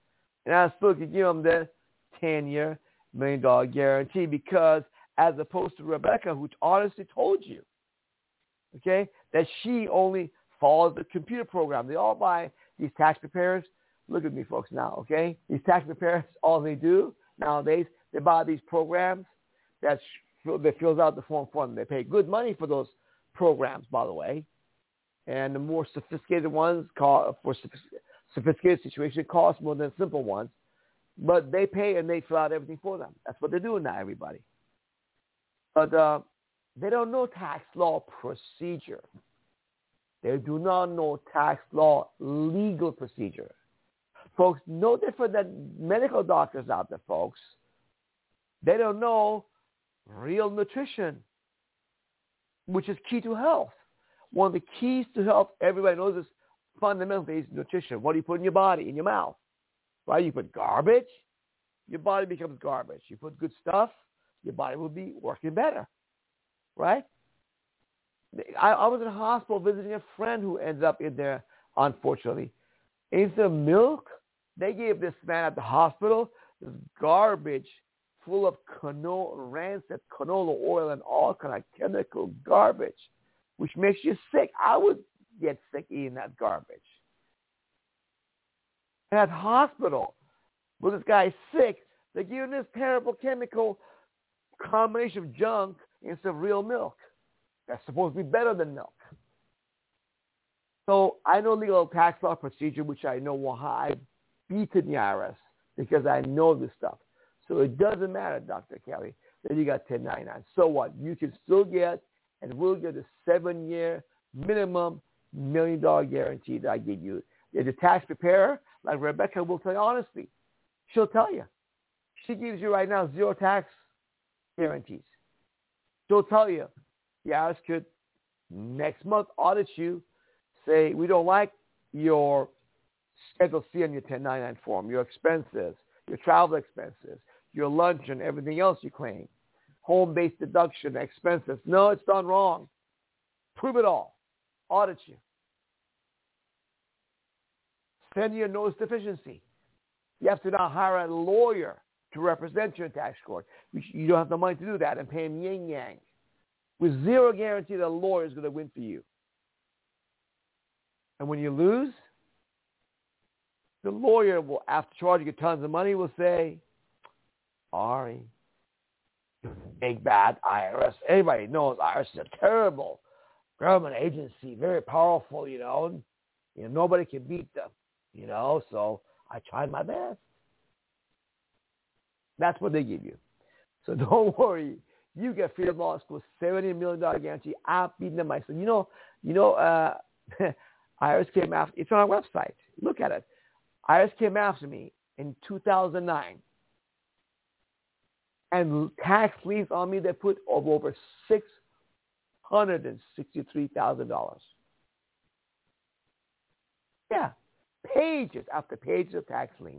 And I still could give them the ten-year, million-dollar guarantee because as opposed to Rebecca, who honestly told you, okay, that she only follows the computer program. They all buy these tax preparers. Look at me, folks, now, okay? These tax preparers, all they do nowadays, they buy these programs that, that fills out the form for them. They pay good money for those programs, by the way. And the more sophisticated ones, call, for sophisticated situations, cost more than simple ones. But they pay and they fill out everything for them. That's what they're doing now, everybody. But uh, they don't know tax law procedure. They do not know tax law legal procedure. Folks, no different than medical doctors out there, folks. They don't know real nutrition, which is key to health. One of the keys to health, everybody knows, is fundamentally is nutrition. What do you put in your body, in your mouth? Right? You put garbage, your body becomes garbage. You put good stuff, your body will be working better. Right? I, I was in a hospital visiting a friend who ended up in there, unfortunately. Instead of milk, they gave this man at the hospital this garbage full of canola, rancid canola oil and all kind of chemical garbage, which makes you sick. I would get sick eating that garbage. And at the hospital, when this guy's sick, they're giving this terrible chemical combination of junk instead of real milk. That's supposed to be better than milk. So I know legal tax law procedure, which I know why I've beaten the I R S because I know this stuff. So it doesn't matter, Doctor Kelly, that you got ten ninety-nine. So what? You can still get and will get a seven-year minimum million-dollar guarantee that I give you. There's a tax preparer, like Rebecca will tell you honestly. She'll tell you. She gives you right now zero tax guarantees. She'll tell you the I R S could next month audit you, say, we don't like your Schedule C on your ten ninety-nine form, your expenses, your travel expenses, your lunch and everything else you claim, home-based deduction, expenses. No, it's done wrong. Prove it all. Audit you. Send you a notice deficiency. You have to now hire a lawyer to represent you in tax court. You don't have the money to do that and pay him yin-yang. With zero guarantee that a lawyer is going to win for you. And when you lose, the lawyer will, after charging you tons of money, will say, sorry, big bad I R S. Everybody knows I R S is a terrible government agency, very powerful, you know. And, you know, nobody can beat them, you know, so I tried my best. That's what they give you. So don't worry. You get Freedom Law School seventy million dollars guarantee. I've beaten them myself. You know, you know, uh, I R S came after, it's on our website. Look at it. I R S came after me in two thousand nine. And tax liens on me, they put of over six hundred sixty-three thousand dollars. Yeah. Pages after pages of tax liens.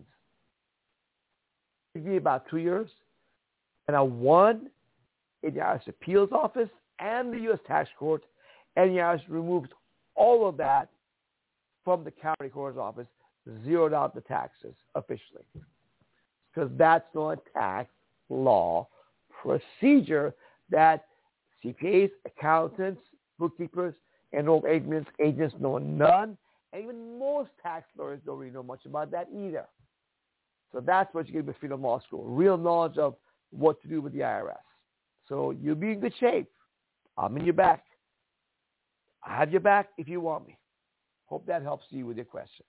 It took me about two years. And I won in the I R S Appeals Office and the U S Tax Court, and the I R S removed all of that from the county court's office, zeroed out the taxes officially. Because that's not a tax law procedure that C P As, accountants, bookkeepers, enrolled agents, agents know none, and even most tax lawyers don't really know much about that either. So that's what you get with Freedom Law School, real knowledge of what to do with the I R S. So you'll be in good shape. I'm in your back. I have your back if you want me. Hope that helps you with your question.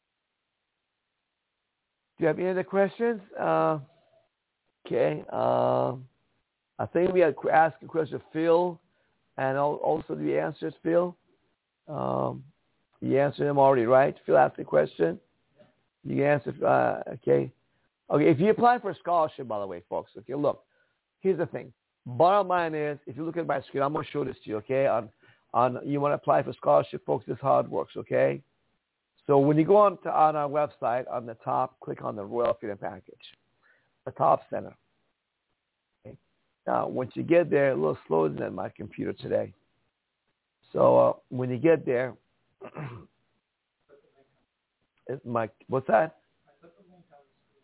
Do you have any other questions? Uh, okay. Uh, I think we had to ask a question of Phil, and also the answers, Phil. Um, you answered them already, right? Phil asked the question. You answered, uh, okay. Okay, if you apply for a scholarship, by the way, folks, okay, look, here's the thing. Bottom line is, if you look at my screen, I'm going to show this to you, okay? On, on you want to apply for scholarship, folks, this is how it works, okay? So when you go on to on our website, on the top, click on the Royal Freedom Package, the top center. Okay? Now, once you get there, a little slower than my computer today. So uh, when you get there, it's my, what's that?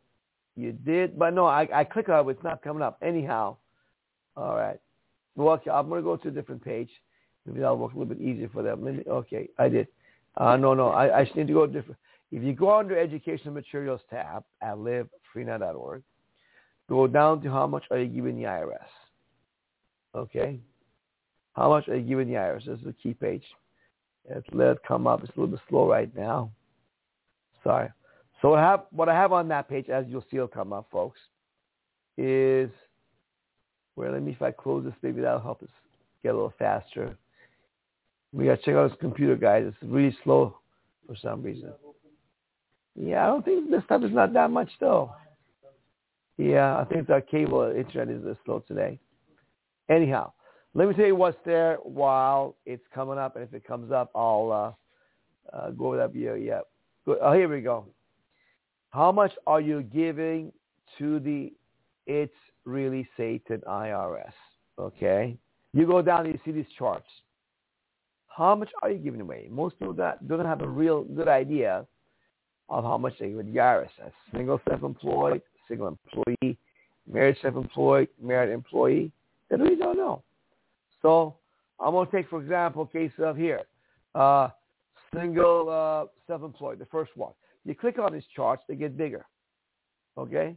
You did, but no, I, I click on it, it's not coming up. Anyhow, all right. Well, okay, I'm going to go to a different page. Maybe that'll work a little bit easier for them. Maybe, okay, I did. Uh, no, no, I, I just need to go different. If you go under Educational Materials tab at live free net dot org, go down to how much are you giving the I R S. Okay? How much are you giving the I R S? This is the key page. Let's let it come up. It's a little bit slow right now. Sorry. So what I have, what I have on that page, as you'll see it'll come up, folks, is, well, let me, if I close this, maybe that'll help us get a little faster. We got to check out this computer, guys. It's really slow for some reason. Yeah, I don't think this stuff is not that much, though. Yeah, I think our cable internet is this slow today. Anyhow, let me tell you what's there while it's coming up, and if it comes up, I'll uh, uh, go over that video. Yeah. Good. Oh, here we go. How much are you giving to the It's Really Satan I R S? Okay. You go down and you see these charts. How much are you giving away? Most people don't, don't have a real good idea of how much they give the I R S. As single self-employed, single employee, married self-employed, married employee. They really don't know. So I'm going to take, for example, a case of here, uh, single uh, self-employed, the first one. You click on these charts, they get bigger. Okay?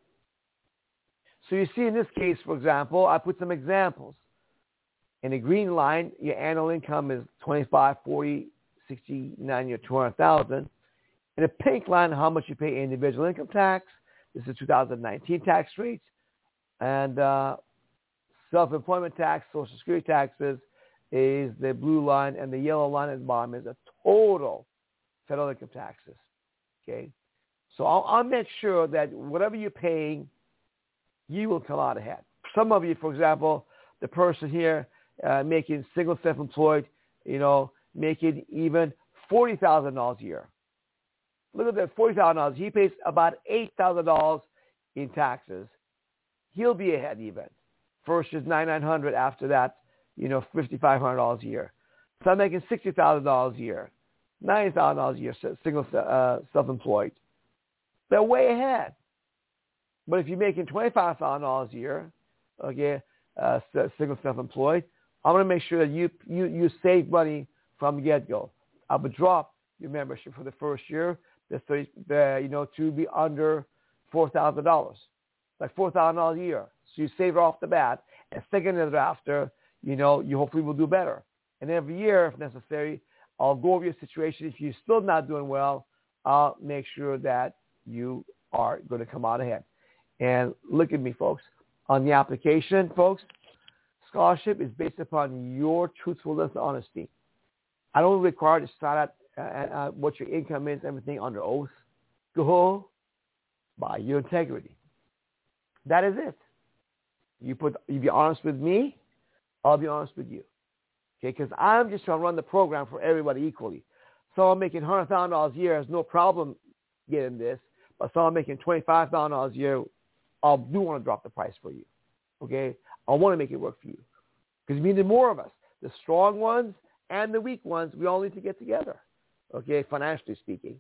So you see in this case, for example, I put some examples. In the green line, your annual income is twenty-five, forty, sixty, ninety, or two hundred thousand. In the pink line, how much you pay individual income tax. This is two thousand nineteen tax rates. And uh, self-employment tax, Social Security taxes is the blue line, and the yellow line at the bottom is the total federal income taxes. Okay? So I'll, I'll make sure that whatever you're paying, you will come out ahead. Some of you, for example, the person here uh, making single self-employed, you know, making even forty thousand dollars a year. Look at that, forty thousand dollars. He pays about eight thousand dollars in taxes. He'll be ahead even. First is nine thousand nine hundred dollars. After that, you know, five thousand five hundred dollars a year. So I'm making sixty thousand dollars a year, ninety thousand dollars a year, single uh, self-employed. They're way ahead. But if you're making twenty-five thousand dollars a year, okay, uh, single self-employed, I'm going to make sure that you, you, you save money from the get-go. I would drop your membership for the first year, the, the you know, to be under four thousand dollars, like four thousand dollars a year. So you save it off the bat, and second year after, you know, you hopefully will do better. And every year, if necessary, I'll go over your situation. If you're still not doing well, I'll make sure that you are going to come out ahead. And look at me, folks. On the application, folks, scholarship is based upon your truthfulness and honesty. I don't require to start out uh, uh, what your income is, everything under oath. Go by your integrity. That is it. You put, you be honest with me, I'll be honest with you. Okay, because I'm just trying to run the program for everybody equally. So I'm making one hundred thousand dollars a year, has no problem getting this. But someone making twenty-five thousand dollars a year, I do want to drop the price for you. Okay? I want to make it work for you. Because we need more of us. The strong ones and the weak ones, we all need to get together. Okay? Financially speaking.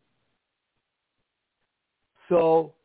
So,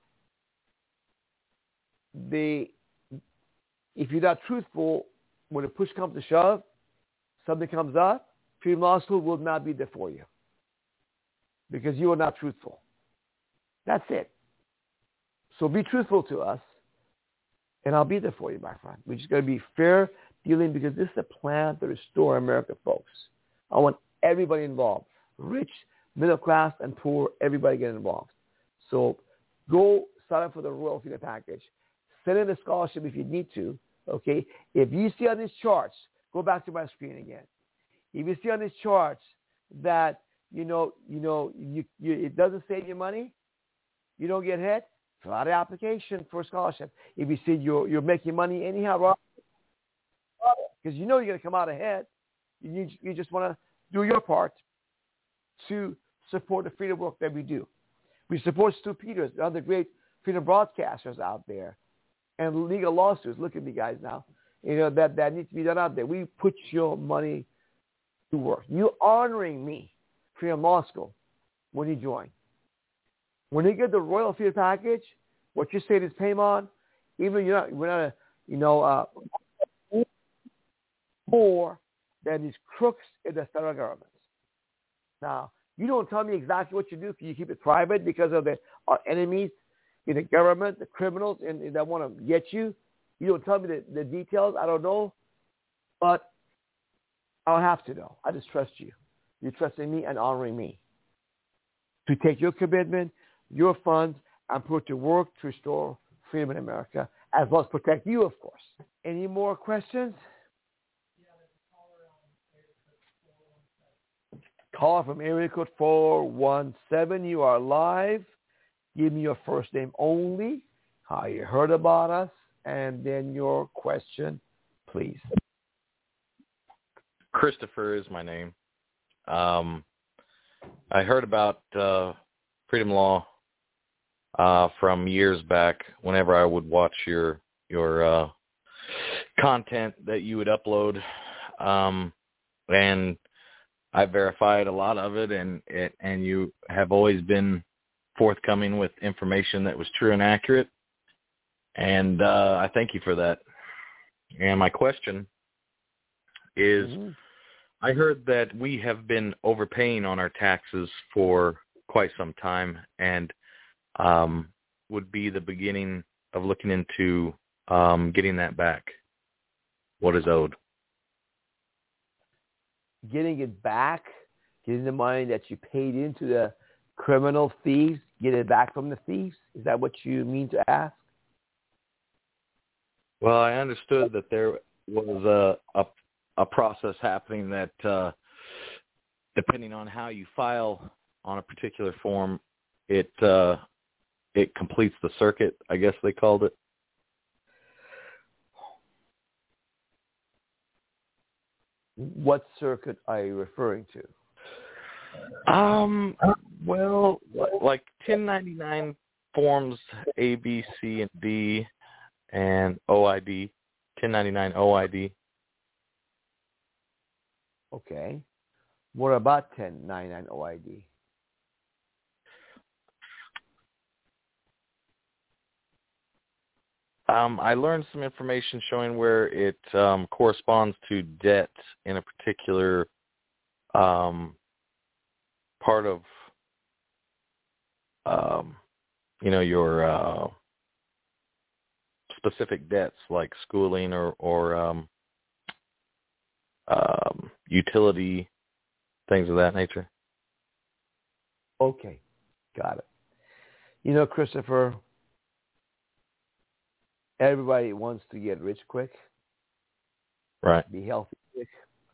the if you're not truthful, when a push comes to shove, something comes up, Freedom Law School will not be there for you. Because you are not truthful. That's it. So be truthful to us, and I'll be there for you, my friend. We're just going to be fair dealing because this is a plan to restore America, folks. I want everybody involved, rich, middle class, and poor, everybody get involved. So go sign up for the Royal Freedom Package. Send in a scholarship if you need to, okay? If you see on these charts, go back to my screen again. If you see on these charts that, you know, you know, you, you, it doesn't save you money, you don't get hit, fill out an application for a scholarship. If you see you're, you're making money anyhow, because you know you're going to come out ahead, you, you just want to do your part to support the freedom work that we do. We support Stu Peters, other great freedom broadcasters out there, and legal lawsuits. Look at me, guys, now. You know, that, that needs to be done out there. We put your money to work. You're honoring me, Freedom Law School, when you join. When you get the Royal Freedom Package, what you say is Paymon, even though you're not, we're not, a, you know, uh, more than these crooks in the federal government. Now, you don't tell me exactly what you do. Can you keep it private because of the our enemies in the government, the criminals, and, and that want to get you? You don't tell me the, the details. I don't know, but I don't have to know. I just trust you. You're trusting me and honoring me to take your commitment, your funds, and put to work to restore freedom in America, as well as protect you, of course. Any more questions? Call from area code four one seven. You are live. Give me your first name only, how you heard about us, and then your question, please. Christopher is my name. Um, I heard about uh, Freedom Law uh, from years back whenever I would watch your your uh, content that you would upload. Um, and I verified a lot of it, and it, and you have always been forthcoming with information that was true and accurate, and uh, I thank you for that. And my question is, mm-hmm. I heard that we have been overpaying on our taxes for quite some time, and um, would be the beginning of looking into um, getting that back, what is owed. Getting it back, getting the money that you paid into the criminal thieves, get it back from the thieves? Is that what you mean to ask? Well, I understood that there was a a, a process happening that, uh, depending on how you file on a particular form, it uh, it completes the circuit, I guess they called it. What circuit are you referring to? Um, well, like ten ninety-nine forms A, B, C, and D, and O I D, ten ninety-nine O I D. Okay. What about ten ninety-nine O I D? Um, I learned some information showing where it um, corresponds to debt in a particular um, part of, um, you know, your uh, specific debts like schooling or, or um, um, utility, things of that nature. Okay, got it. You know, Christopher, everybody wants to get rich quick, right? Be healthy quick,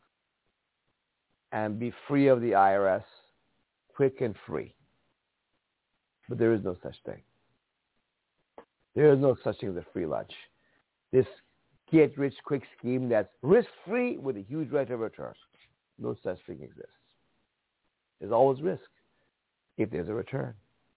and be free of the I R S, quick and free. But there is no such thing. There is no such thing as a free lunch. This get-rich-quick scheme that's risk-free with a huge rate of return. No such thing exists. There's always risk if there's a return.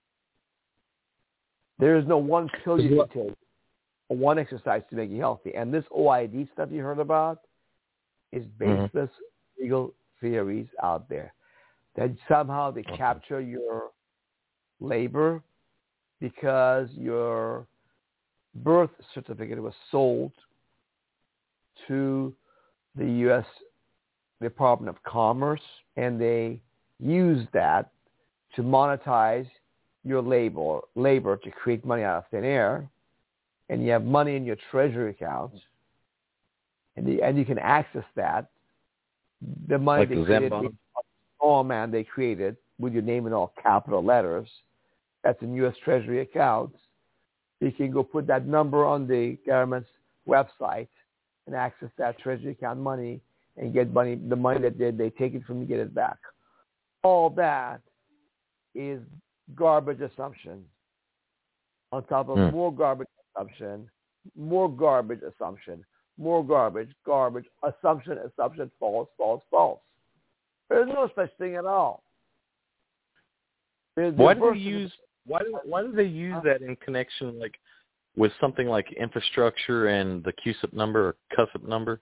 There is no one pill you can take or one exercise to make you healthy. And this O I D stuff you heard about is baseless mm-hmm. legal theories out there that somehow they okay. capture your labor because your birth certificate was sold to the U S Department of Commerce, and they use that to monetize your labor, labor to create money out of thin air, and you have money in your treasury account, and, the, and you can access that. The money like they the created, Zambon. oh man, they created with your name in all capital letters. That's in U S Treasury accounts. You can go put that number on the government's website and access that Treasury account money and get money, the money that they, they take it from you, get it back. All that is garbage assumption on top of mm. more garbage assumption, more garbage assumption, more garbage, garbage, assumption, assumption, false, false, false. There's no such thing at all. There's why do they use why do why do they use that in connection like with something like infrastructure and the Q S I P number or C U S I P number?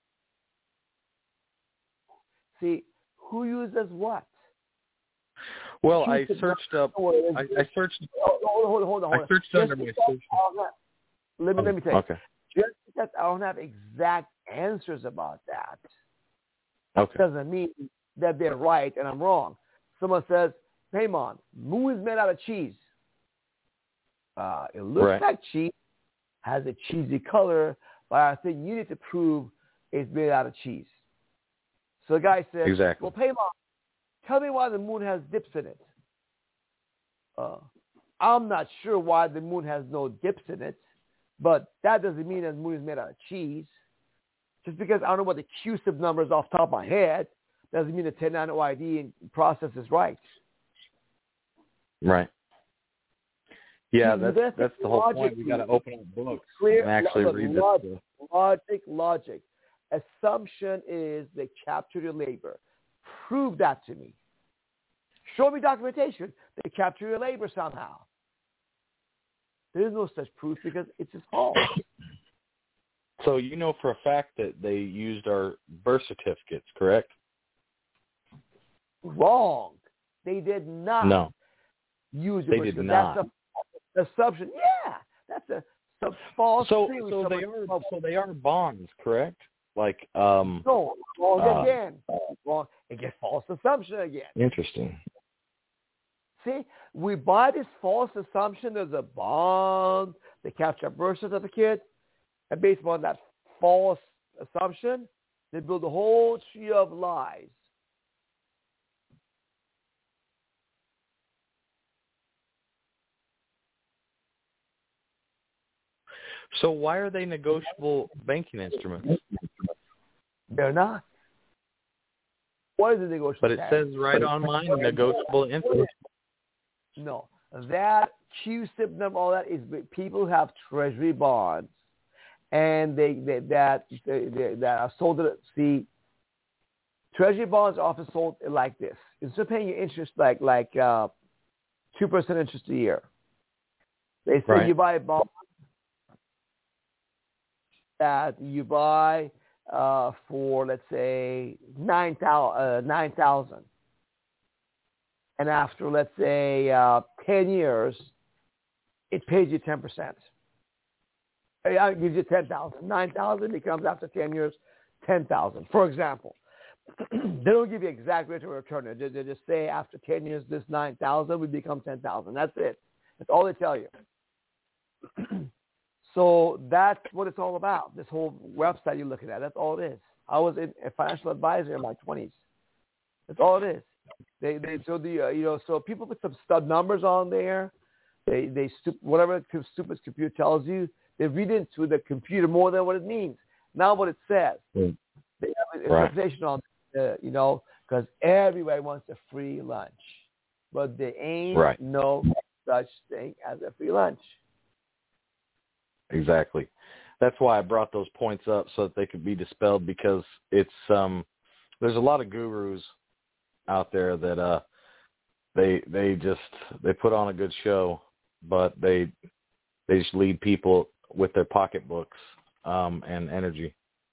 See, who uses what? Well, I searched up. I, I searched. Hold on, hold on, hold on. I searched under my search. Let me let me tell you. Okay. Just because I don't have exact answers about that, okay. doesn't mean that they're right and I'm wrong. Someone says, "Hey, man, moon is made out of cheese." Uh, it looks right. like cheese, has a cheesy color, but I think you need to prove it's made out of cheese. So the guy says, exactly. "Well, hey, man, tell me why the moon has dips in it." Uh, I'm not sure why the moon has no dips in it, but that doesn't mean that the moon is made out of cheese. Just because I don't know what the Q-sub number is off the top of my head doesn't mean the ten nano I D process is right. Right. Yeah, that's that's, that's the whole point. We got to open up books clear, and actually look, read logic, this. Logic, logic. Assumption is they capture your labor. Prove that to me. Show me documentation. They capture your labor somehow. There is no such proof because it's just false. So you know for a fact that they used our birth certificates, correct? Wrong. They did not no. use They birth did certificate. not. That's an assumption. Yeah, that's a, a false So, theory. so they are so they are bonds, correct? Like um. No, wrong uh, again. Wrong. Again, false assumption again. Interesting. See, we buy this false assumption there's a bond, they capture a birth certificate, and based on that false assumption, they build a whole tree of lies. So why are they negotiable banking instruments? They're not. What is a negotiable? But it tax? says right on mine, negotiable instruments. No, that Q-sub number, all that is people who have treasury bonds, and they, they that they, they, that are sold at see. Treasury bonds are often sold like this. Instead of paying your interest like like uh, two percent interest a year, they say right. you buy a bond that you buy uh, for let's say nine thousand uh, nine thousand. And after, let's say, uh, ten years, it pays you ten percent. It gives you ten thousand dollars. nine thousand dollars becomes, after ten years, ten thousand dollars, for example. They don't give you exact rate of return. They, they just say, after ten years, this nine thousand dollars would become ten thousand dollars. That's it. That's all they tell you. So that's what it's all about, this whole website you're looking at. That's all it is. I was a financial advisor in my twenties. That's all it is. They they so the uh, you know so people put some stud numbers on there. They they whatever the stupid computer tells you, they read into the computer more than what it means. Not what it says. Mm. They have an right. interpretation on uh, you know because everybody wants a free lunch, but there ain't right. no such thing as a free lunch. Exactly. That's why I brought those points up so that they could be dispelled because it's um there's a lot of gurus out there that uh they they just they put on a good show, but they they just lead people with their pocketbooks um and energy.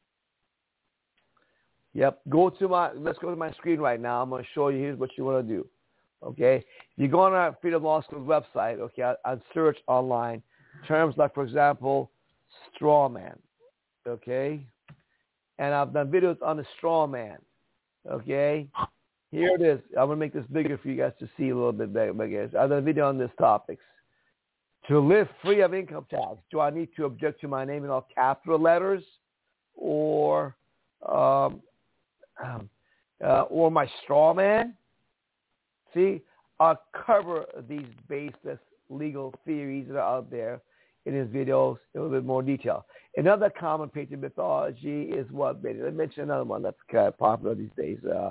Yep. Go to my let's go to my screen right now. I'm going to show you here's what you want to do. Okay? You go on our Freedom Law School's website, okay, I, I search online terms like, for example, straw man. Okay? And I've done videos on the straw man. Okay? Here it is. I'm going to make this bigger for you guys to see a little bit bigger. I've done a video on these topics. To live free of income tax, do I need to object to my name in all capital letters or um, um, uh, or my straw man? See, I'll cover these baseless legal theories that are out there in his videos in a little bit more detail. Another common patriot mythology is what? I mentioned another one that's kind of popular these days. Uh,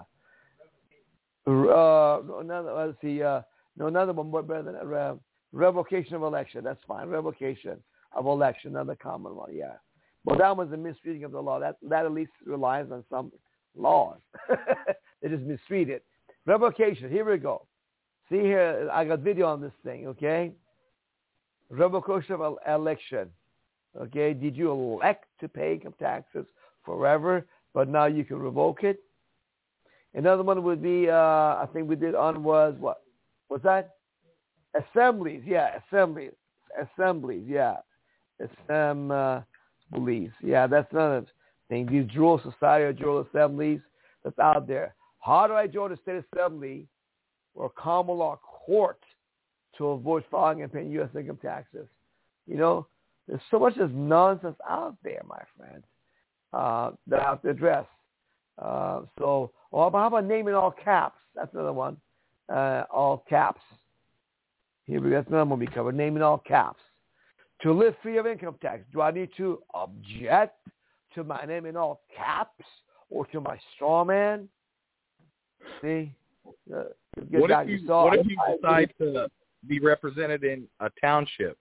uh, another, let's see, uh, no, another one more better than uh, revocation of election. That's fine. Revocation of election, another common one, yeah. But that was a misreading of the law. That that at least relies on some laws. They just misread it. Revocation, here we go. See here, I got video on this thing, okay? Revocation of election. Okay, did you elect to pay income taxes forever, but now you can revoke it? Another one would be, uh, I think we did on was what? What's that? Assemblies, yeah, assemblies, assemblies, yeah, assemblies, yeah. That's another thing. These Jewel Society or Jewel Assemblies that's out there. How do I join the state assembly or common law court to avoid filing and paying U S income taxes? You know, there's so much of nonsense out there, my friend, uh, that I have to address. Uh, so, well, how about naming all caps? That's another one. Uh, all caps. Here we go. That's another one we covered. Naming all caps. To live free of income tax, do I need to object to my name in all caps or to my straw man? See? Uh, what if you, what if you decide to be represented in a township?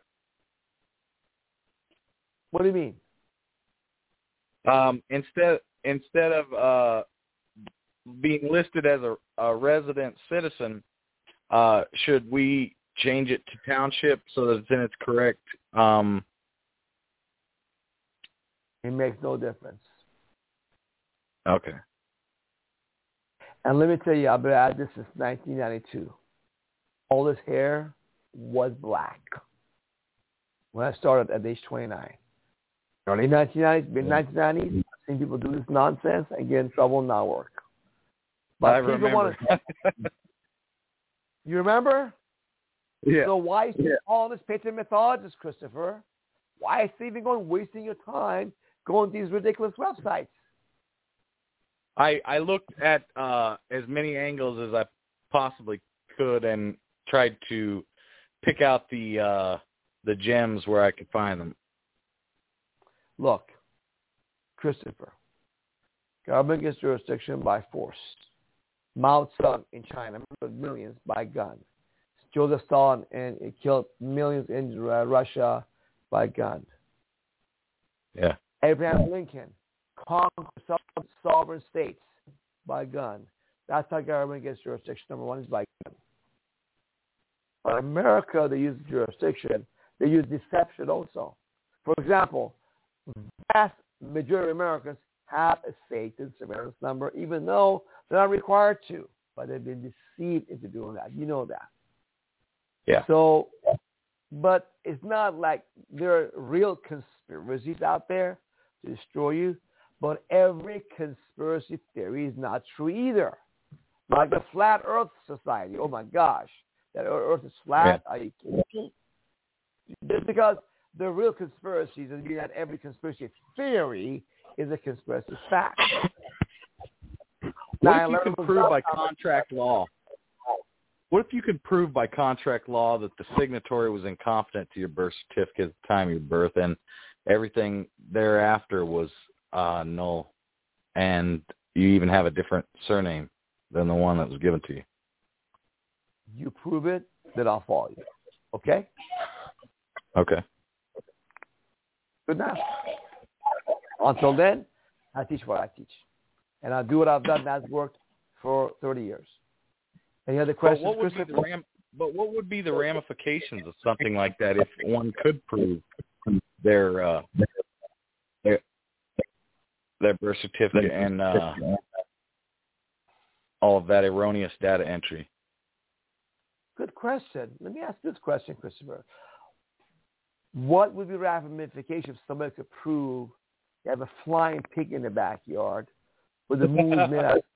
What do you mean? Um, instead instead of uh, being listed as a, a resident citizen, uh, should we change it to township so that it's in its correct? Um, it makes no difference. Okay. And let me tell you, I've been at this since nineteen ninety-two. All this hair was black when I started at age twenty-nine. Early nineteen nineties, mid nineteen nineties, I've seen people do this nonsense and get in trouble and not work. But I remember. Want to, you remember? Yeah. So why is yeah. all this patriot mythologist, Christopher? Why is he even going wasting your time going to these ridiculous websites? I I looked at uh, as many angles as I possibly could and tried to pick out the uh, the gems where I could find them. Look, Christopher, government gets jurisdiction by force. Mao Zedong in China murdered millions by gun. Joseph Stalin and it killed millions in uh, Russia by gun. Yeah. Abraham Lincoln conquered sovereign states by gun. That's how government gets jurisdiction. Number one is by gun. But in America, they use jurisdiction. They use deception also. For example, vast majority of Americans have a Satan surveillance number, even though they're not required to. But they've been deceived into doing that. You know that. Yeah. So, but it's not like there are real conspiracies out there to destroy you. But every conspiracy theory is not true either. Like the Flat Earth Society. Oh my gosh, that Earth is flat. Yeah. Are you kidding? Just because the real conspiracies is that every conspiracy theory is a conspiracy fact. What if you can prove by contract law? What if you could prove by contract law that the signatory was incompetent to your birth certificate at the time of your birth and everything thereafter was uh, null, and you even have a different surname than the one that was given to you? You prove it, then I'll follow you. Okay? Okay. Good enough. Until then, I teach what I teach. And I'll do what I've done that's worked for thirty years. Any other questions? But what would be the ram- but what would be the ramifications of something like that if one could prove their uh, their, their birth certificate and uh, all of that erroneous data entry? Good question. Let me ask this question, Christopher. What would be ramifications if somebody could prove you have a flying pig in the backyard with the moon made out of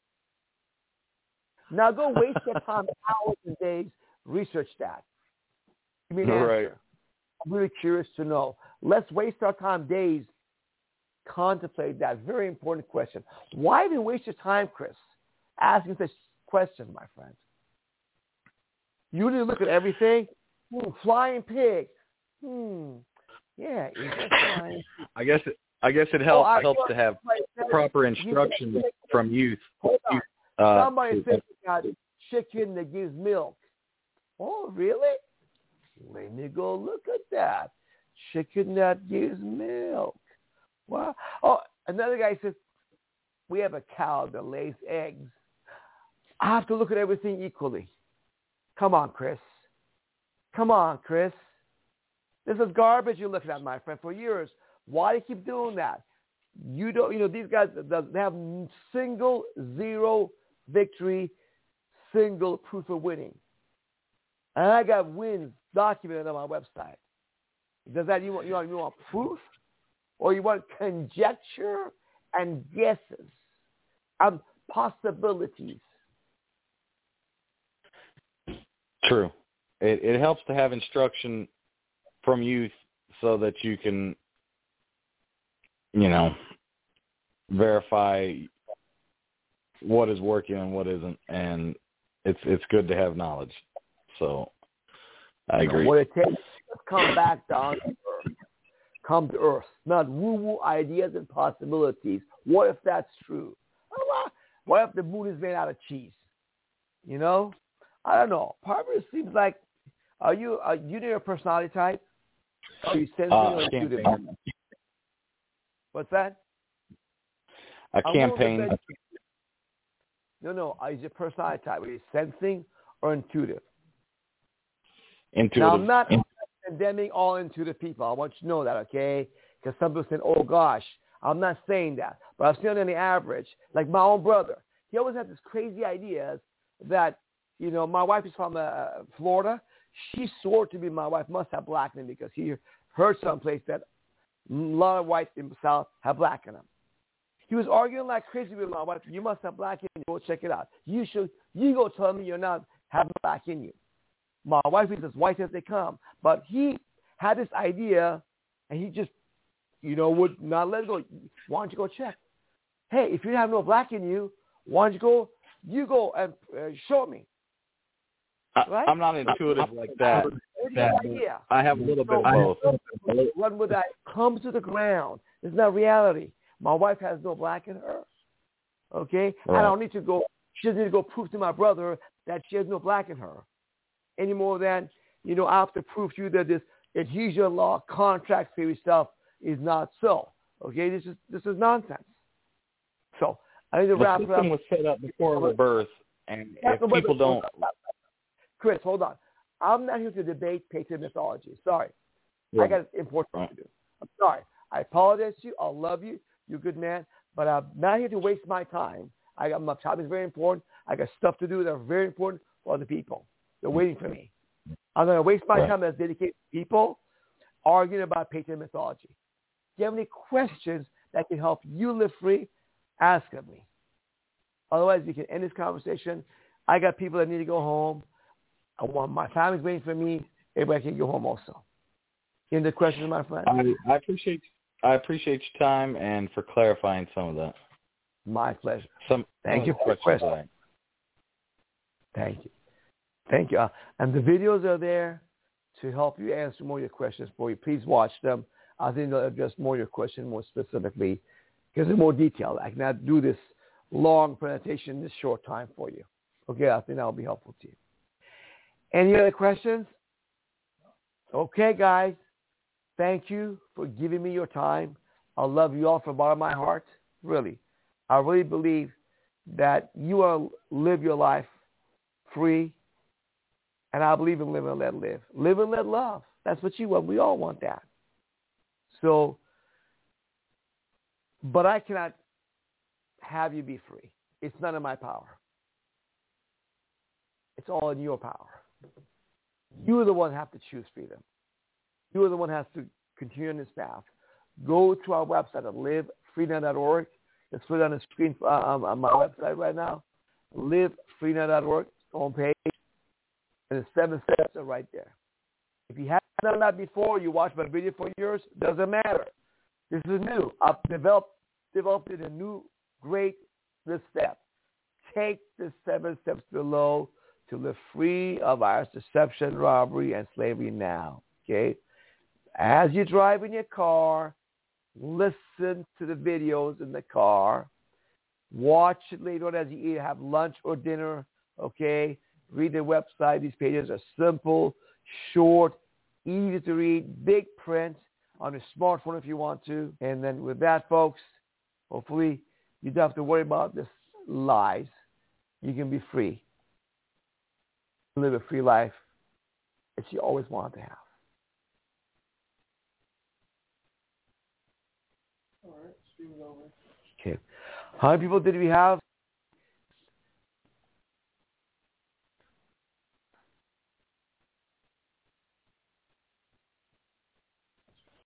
Now go waste your time hours and days, research that. Give me an answer. Right. I'm really curious to know. Let's waste our time days, contemplate that very important question. Why even waste your time, Chris, asking this question, my friend? You need to look at everything. Hmm, flying pig. Hmm. Yeah. Flying. I guess it. I guess it helps oh, I, helps to have proper instruction from youth. youth uh, Somebody thinking about chicken that gives milk. Oh, really? Let me go look at that. Chicken that gives milk. Wow. Oh, another guy says, we have a cow that lays eggs. I have to look at everything equally. Come on, Chris. Come on, Chris. This is garbage you're looking at, my friend, for years. Why do you keep doing that? You don't, you know, these guys, they have single, zero victory, single proof of winning. And I got wins documented on my website. Does that you want you want you want proof, or you want conjecture and guesses, and possibilities? True. It it helps to have instruction from youth so that you can, you know, verify what is working and what isn't, and it's it's good to have knowledge. So I agree. What it takes is come back down to earth. Come to earth. Not woo-woo ideas and possibilities. What if that's true? What if the moon is made out of cheese? You know? I don't know. Part of it seems like, are you are you your personality type? Are you sensing uh, or intuitive? What's that? A campaign. No, no. Is your personality type? Are you sensing or intuitive? Intuitive. Now, I'm not In- condemning all intuitive people. I want you to know that, okay? Because some people say, oh, gosh, I'm not saying that. But I've seen it on the average. Like my own brother. He always had this crazy ideas that, you know, my wife is from uh, Florida. She swore to me my wife must have black in them because he heard someplace that a lot of whites in the South have black in them. He was arguing like crazy with my wife. You must have black in you. Go check it out. You should. You go tell me you're not having black in you. My wife is as white as they come. But he had this idea, and he just, you know, would not let it go. Why don't you go check? Hey, if you have no black in you, why don't you go, you go and uh, show me. Right? I'm not intuitive like that. that I have a little bit of both. Run with that. Comes to the ground. It's not reality. My wife has no black in her. Okay? Right. I don't need to go, she doesn't need to go prove to my brother that she has no black in her. Any more than, you know, I have to prove to you that this adhesion law, contract theory stuff is not so. Okay? This is this is nonsense. So, I need to the wrap it up. The system was set up before the birth, and if people don't... Chris, hold on. I'm not here to debate patriot mythology. Sorry. Yeah. I got important right. to do. I'm sorry. I apologize to you. I love you. You're a good man. But I'm not here to waste my time. I got, my job is very important. I got stuff to do that are very important for other people. They're waiting for me. I'm going to waste my right. time as dedicated people arguing about patriot mythology. If you have any questions that can help you live free, ask of me. Otherwise, you can end this conversation. I got people that need to go home. I want my family's waiting for me. Everybody can go home also. Any other questions, my friend? I, I appreciate I appreciate your time and for clarifying some of that. My pleasure. Some Thank some you for the question. I... Thank you. Thank you. Uh, and the videos are there to help you answer more of your questions for you. Please watch them. I think they'll address more of your questions more specifically because they're more detailed. I cannot do this long presentation in this short time for you. Okay, I think that will be helpful to you. Any other questions? Okay, guys. Thank you for giving me your time. I love you all from the bottom of my heart. Really. I really believe that you will live your life free. And I believe in live and let live. Live and let love. That's what you want. We all want that. So, but I cannot have you be free. It's none of my power. It's all in your power. You are the one who have to choose freedom. You are the one who has to continue on this path. Go to our website at live freedom dot org. It's put on the screen uh, on my website right now. live freedom dot org, homepage. And the seven steps are right there. If you haven't done that before, you watched my video for years, doesn't matter. This is new. I've developed, developed it a new, great this step. Take the seven steps below to live free of our deception, robbery, and slavery now. Okay? As you drive in your car, listen to the videos in the car. Watch it later on as you eat, have lunch or dinner. Okay? Read the website. These pages are simple, short, easy to read, big print on a smartphone if you want to. And then with that, folks, hopefully you don't have to worry about this lies. You can be free. Live a free life that you always wanted to have. All right, stream's over. Okay. How many people did we have?